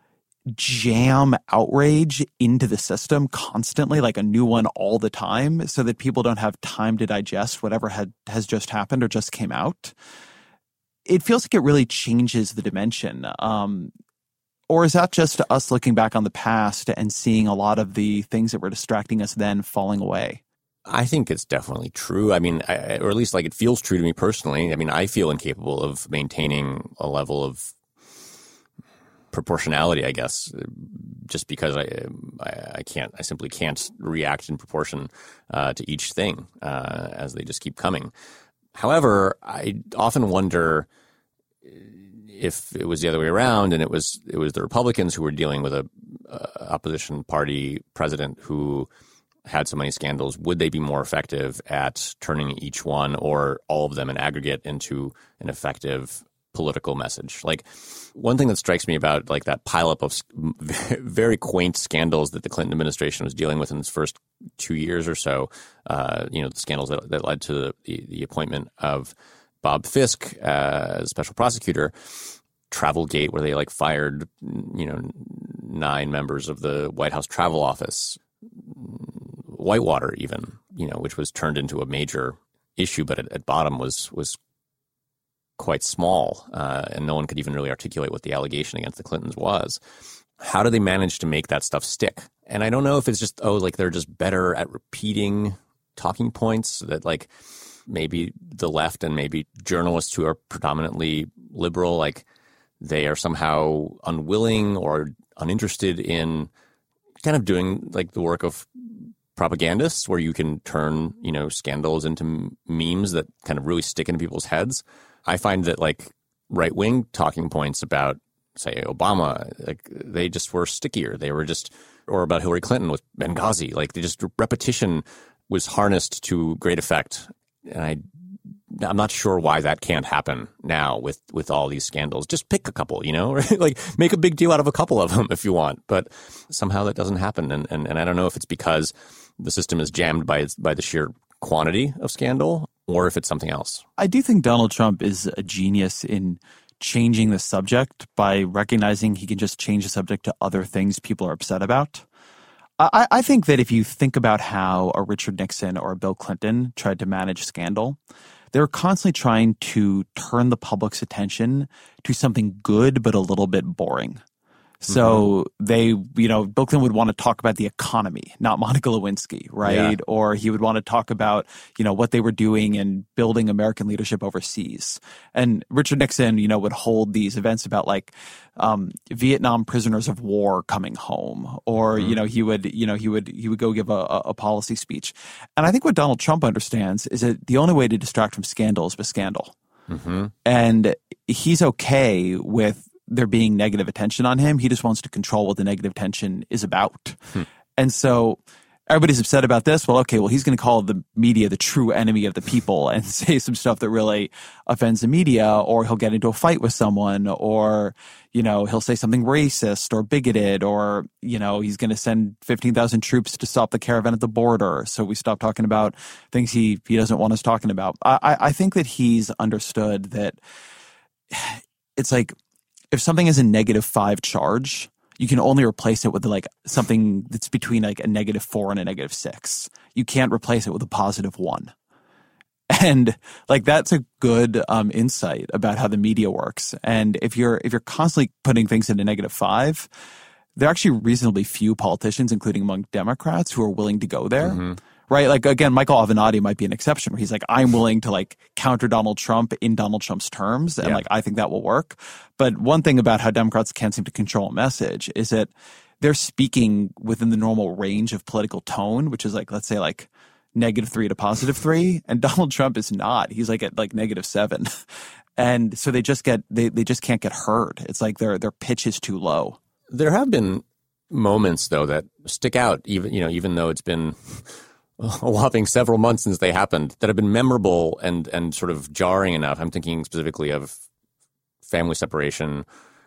[SPEAKER 4] jam outrage into the system constantly, like a new one all the time, so that people don't have time to digest whatever had has just happened or just came out. It feels like it really changes the dimension. Um, or is that just us looking back on the past and seeing a lot of the things that were distracting us then falling away?
[SPEAKER 3] I think it's definitely true. I mean, I, or at least like it feels true to me personally. I mean, I feel incapable of maintaining a level of proportionality, I guess, just because I, I, I can't, I simply can't react in proportion uh, to each thing uh, as they just keep coming. However, I often wonder if it was the other way around, and it was it was the Republicans who were dealing with a uh, opposition party president who had so many scandals, would they be more effective at turning each one or all of them in aggregate into an effective political message? Like, one thing that strikes me about like that pileup of very quaint scandals that the Clinton administration was dealing with in its first two years or so, uh, you know, the scandals that, that led to the, the, the appointment of Bob Fisk uh, as special prosecutor, Travelgate, where they like fired, you know, nine members of the White House travel office, Whitewater even, you know, which was turned into a major issue, but at, at bottom was was quite small, uh, and no one could even really articulate what the allegation against the Clintons was. How do they manage to make that stuff stick? And I don't know if it's just, oh, like they're just better at repeating talking points, that like maybe the left and maybe journalists who are predominantly liberal, like they are somehow unwilling or uninterested in kind of doing like the work of propagandists, where you can turn, you know, scandals into memes that kind of really stick into people's heads. I find that like right-wing talking points about, say, Obama, like they just were stickier. They were just, or about Hillary Clinton with Benghazi, like they just, repetition was harnessed to great effect. And I, I'm not sure why that can't happen now with, with all these scandals. Just pick a couple, you know, like make a big deal out of a couple of them if you want. But somehow that doesn't happen. And, and, and I don't know if it's because the system is jammed by its, by the sheer quantity of scandal, or if it's something else. I
[SPEAKER 4] do think Donald Trump is a genius in changing the subject by recognizing he can just change the subject to other things people are upset about. I, I think that if you think about how a Richard Nixon or a Bill Clinton tried to manage scandal, they were constantly trying to turn the public's attention to something good but a little bit boring. So mm-hmm. they, you know, Bill Clinton would want to talk about the economy, not Monica Lewinsky, right? Yeah. Or he would want to talk about, you know, what they were doing and building American leadership overseas. And Richard Nixon, you know, would hold these events about like um, Vietnam prisoners of war coming home, or mm-hmm. you know, he would, you know, he would he would go give a, a policy speech. And I think what Donald Trump understands is that the only way to distract from scandal is with scandal, mm-hmm. and he's okay with there being negative attention on him. He just wants to control what the negative attention is about. Hmm. And so everybody's upset about this. Well, okay, well, he's going to call the media the true enemy of the people and say some stuff that really offends the media, or he'll get into a fight with someone, or, you know, he'll say something racist or bigoted, or, you know, he's going to send fifteen thousand troops to stop the caravan at the border. So we stop talking about things he, he doesn't want us talking about. I, I think that he's understood that it's like if something is a negative five charge, you can only replace it with like something that's between like a negative four and a negative six. You can't replace it with a positive one. And like that's a good um, insight about how the media works. And if you're if you're constantly putting things into negative five, there are actually reasonably few politicians, including among Democrats, who are willing to go there. Mm-hmm. Right? Like, again, Michael Avenatti might be an exception where he's like, I'm willing to like counter Donald Trump in Donald Trump's terms. And yeah. like, I think that will work. But one thing about how Democrats can't seem to control a message is that they're speaking within the normal range of political tone, which is like, let's say like negative three to positive three. And Donald Trump is not. He's like at like negative seven. And so they just get, they, they just can't get heard. It's like their, their pitch is too low.
[SPEAKER 3] There have been moments though that stick out, even, you know, even though it's been a whopping several months since they happened, that have been memorable and and sort of jarring enough. I'm thinking specifically of family separation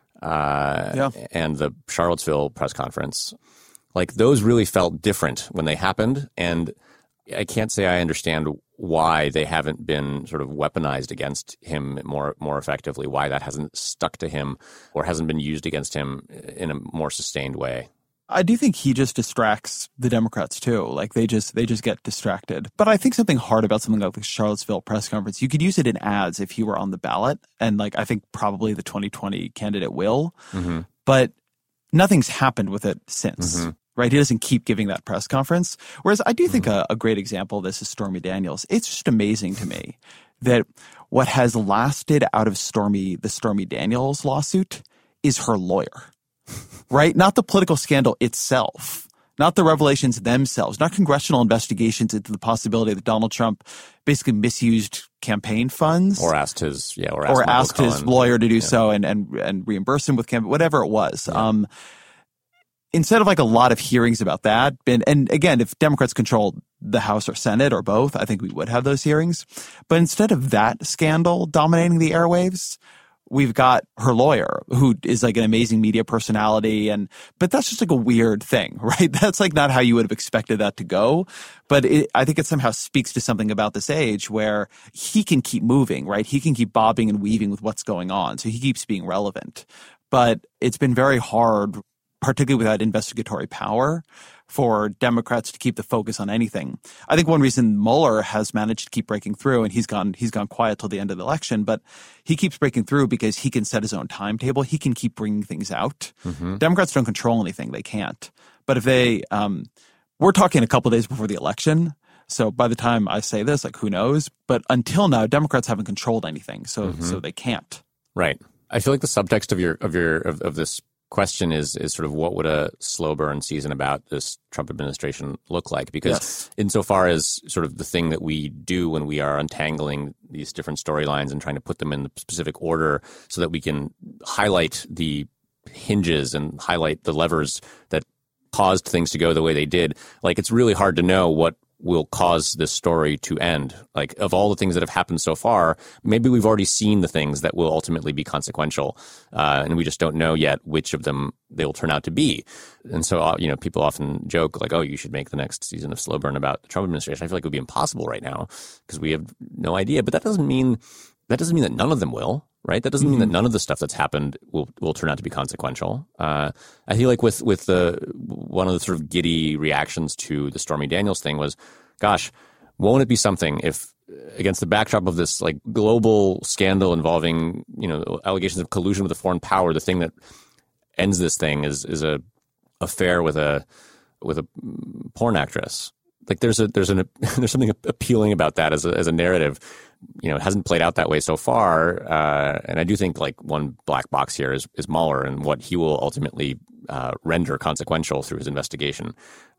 [SPEAKER 3] uh, yeah. and the Charlottesville press conference. Like those really felt different when they happened, and I can't say I understand why they haven't been sort of weaponized against him more more effectively, why that hasn't stuck to him or hasn't been used against him in a more sustained way.
[SPEAKER 4] I do think he just distracts the Democrats too. Like they just they just get distracted. But I think something hard about something like the Charlottesville press conference, you could use it in ads if he were on the ballot. And like I think probably the twenty twenty candidate will. Mm-hmm. But nothing's happened with it since. Mm-hmm. Right? He doesn't keep giving that press conference. Whereas I do think mm-hmm. a, a great example of this is Stormy Daniels. It's just amazing to me that what has lasted out of Stormy the Stormy Daniels lawsuit is her lawyer. Right? Not the political scandal itself, not the revelations themselves, not congressional investigations into the possibility that Donald Trump basically misused campaign funds.
[SPEAKER 3] Or asked his, yeah, or asked,
[SPEAKER 4] or asked his
[SPEAKER 3] Cohen.
[SPEAKER 4] lawyer to do
[SPEAKER 3] yeah.
[SPEAKER 4] so and, and, and reimburse him with campaign, whatever it was. Yeah. Um, instead of like a lot of hearings about that, and, and again, if Democrats controlled the House or Senate or both, I think we would have those hearings. But instead of that scandal dominating the airwaves, we've got her lawyer, who is like an amazing media personality, and but that's just like a weird thing, right? That's like not how you would have expected that to go. But it, I think it somehow speaks to something about this age where he can keep moving, right? He can keep bobbing and weaving with what's going on, so he keeps being relevant. But it's been very hard, particularly without investigatory power, for Democrats to keep the focus on anything. I think one reason Mueller has managed to keep breaking through, and he's gone he's gone quiet till the end of the election, but he keeps breaking through because he can set his own timetable. He can keep bringing things out. Mm-hmm. Democrats don't control anything. They can't. But if they um, – we're talking a couple of days before the election. So by the time I say this, like who knows? But until now, Democrats haven't controlled anything, so mm-hmm. so they can't.
[SPEAKER 3] Right. I feel like the subtext of your of your of, of this question is is sort of what would a slow burn season about this Trump administration look like? Because yes. insofar as sort of the thing that we do when we are untangling these different storylines and trying to put them in the specific order so that we can highlight the hinges and highlight the levers that caused things to go the way they did, like it's really hard to know what will cause this story to end. Like of all the things that have happened so far, maybe we've already seen the things that will ultimately be consequential, uh, and we just don't know yet which of them they will turn out to be. And so, uh, you know, people often joke like, oh, you should make the next season of Slow Burn about the Trump administration. I feel like it would be impossible right now because we have no idea. But that doesn't mean that doesn't mean that none of them will. Right? That doesn't mean that none of the stuff that's happened will will turn out to be consequential. Uh, I feel like with with the one of the sort of giddy reactions to the Stormy Daniels thing was, gosh, won't it be something if against the backdrop of this like global scandal involving, you know, allegations of collusion with a foreign power, the thing that ends this thing is is a affair with a with a porn actress. Like there's a there's an there's something appealing about that as a as a narrative. You know, it hasn't played out that way so far, uh, and I do think like one black box here is is Mueller and what he will ultimately uh, render consequential through his investigation.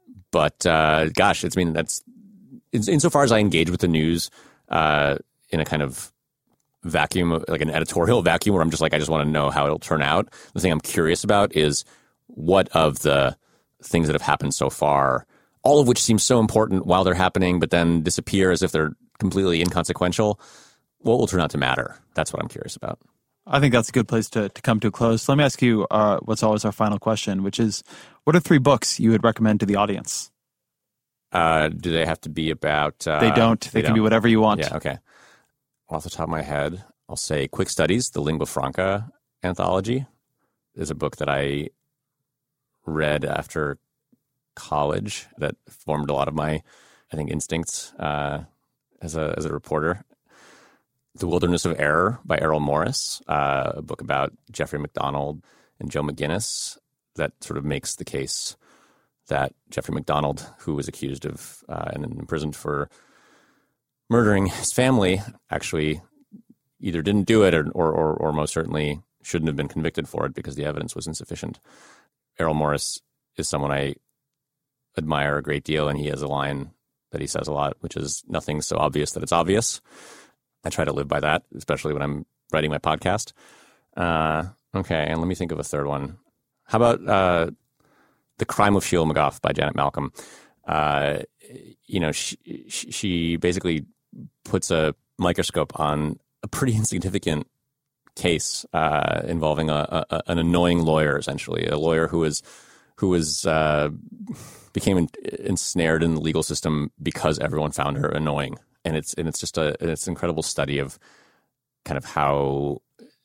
[SPEAKER 3] But uh, gosh, it's I mean that's insofar as I engage with the news uh, in a kind of vacuum, like an editorial vacuum, where I'm just like I just want to know how it'll turn out. The thing I'm curious about is what of the things that have happened so far all of which seem so important while they're happening, but then disappear as if they're completely inconsequential, what will turn out to matter? That's what I'm curious about.
[SPEAKER 4] I think that's a good place to, to come to a close. So let me ask you uh, what's always our final question, which is, what are three books you would recommend to the audience?
[SPEAKER 3] Uh, do they have to be about... Uh,
[SPEAKER 4] they don't. They, they can don't. be whatever you want.
[SPEAKER 3] Yeah, okay. Off the top of my head, I'll say Quick Studies, the Lingua Franca anthology, is a book that I read after college that formed a lot of my, I think, instincts uh, as a as a reporter. The Wilderness of Error by Errol Morris, uh, a book about Jeffrey MacDonald and Joe McGinnis that sort of makes the case that Jeffrey MacDonald, who was accused of uh, and imprisoned for murdering his family, actually either didn't do it or, or, or, or most certainly shouldn't have been convicted for it because the evidence was insufficient. Errol Morris is someone I admire a great deal, and he has a line that he says a lot, which is, nothing's so obvious that it's obvious. I try to live by that, especially when I'm writing my podcast. Uh, okay, and let me think of a third one. How about uh, The Crime of Sheila McGough by Janet Malcolm? Uh, you know, she, she basically puts a microscope on a pretty insignificant case uh, involving a, a, an annoying lawyer, essentially, a lawyer who was who was uh, became en- ensnared in the legal system because everyone found her annoying, and it's and it's just a it's an incredible study of kind of how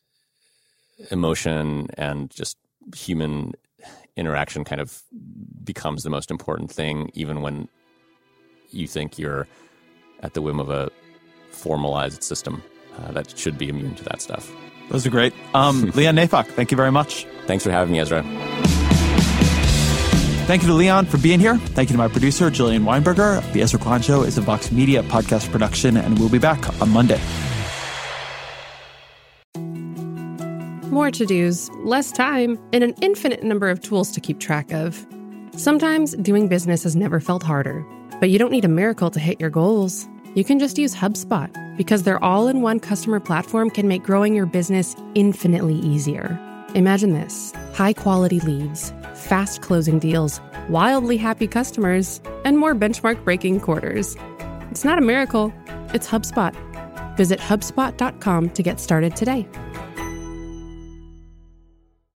[SPEAKER 3] emotion and just human interaction kind of becomes the most important thing, even when you think you're at the whim of a formalized system uh, that should be immune to that stuff.
[SPEAKER 4] Those are great. Um, Leon Neyfakh, thank you very much.
[SPEAKER 3] Thanks for having me, Ezra.
[SPEAKER 4] Thank you to Leon for being here. Thank you to my producer, Jillian Weinberger. The Ezra Klein Show is a Vox Media podcast production, and we'll be back on Monday.
[SPEAKER 7] More to-dos, less time, and an infinite number of tools to keep track of. Sometimes doing business has never felt harder, but you don't need a miracle to hit your goals. You can just use HubSpot, because their all-in-one customer platform can make growing your business infinitely easier. Imagine this: high-quality leads, fast closing deals, wildly happy customers, and more benchmark-breaking quarters. It's not a miracle, it's HubSpot. Visit HubSpot dot com to get started today.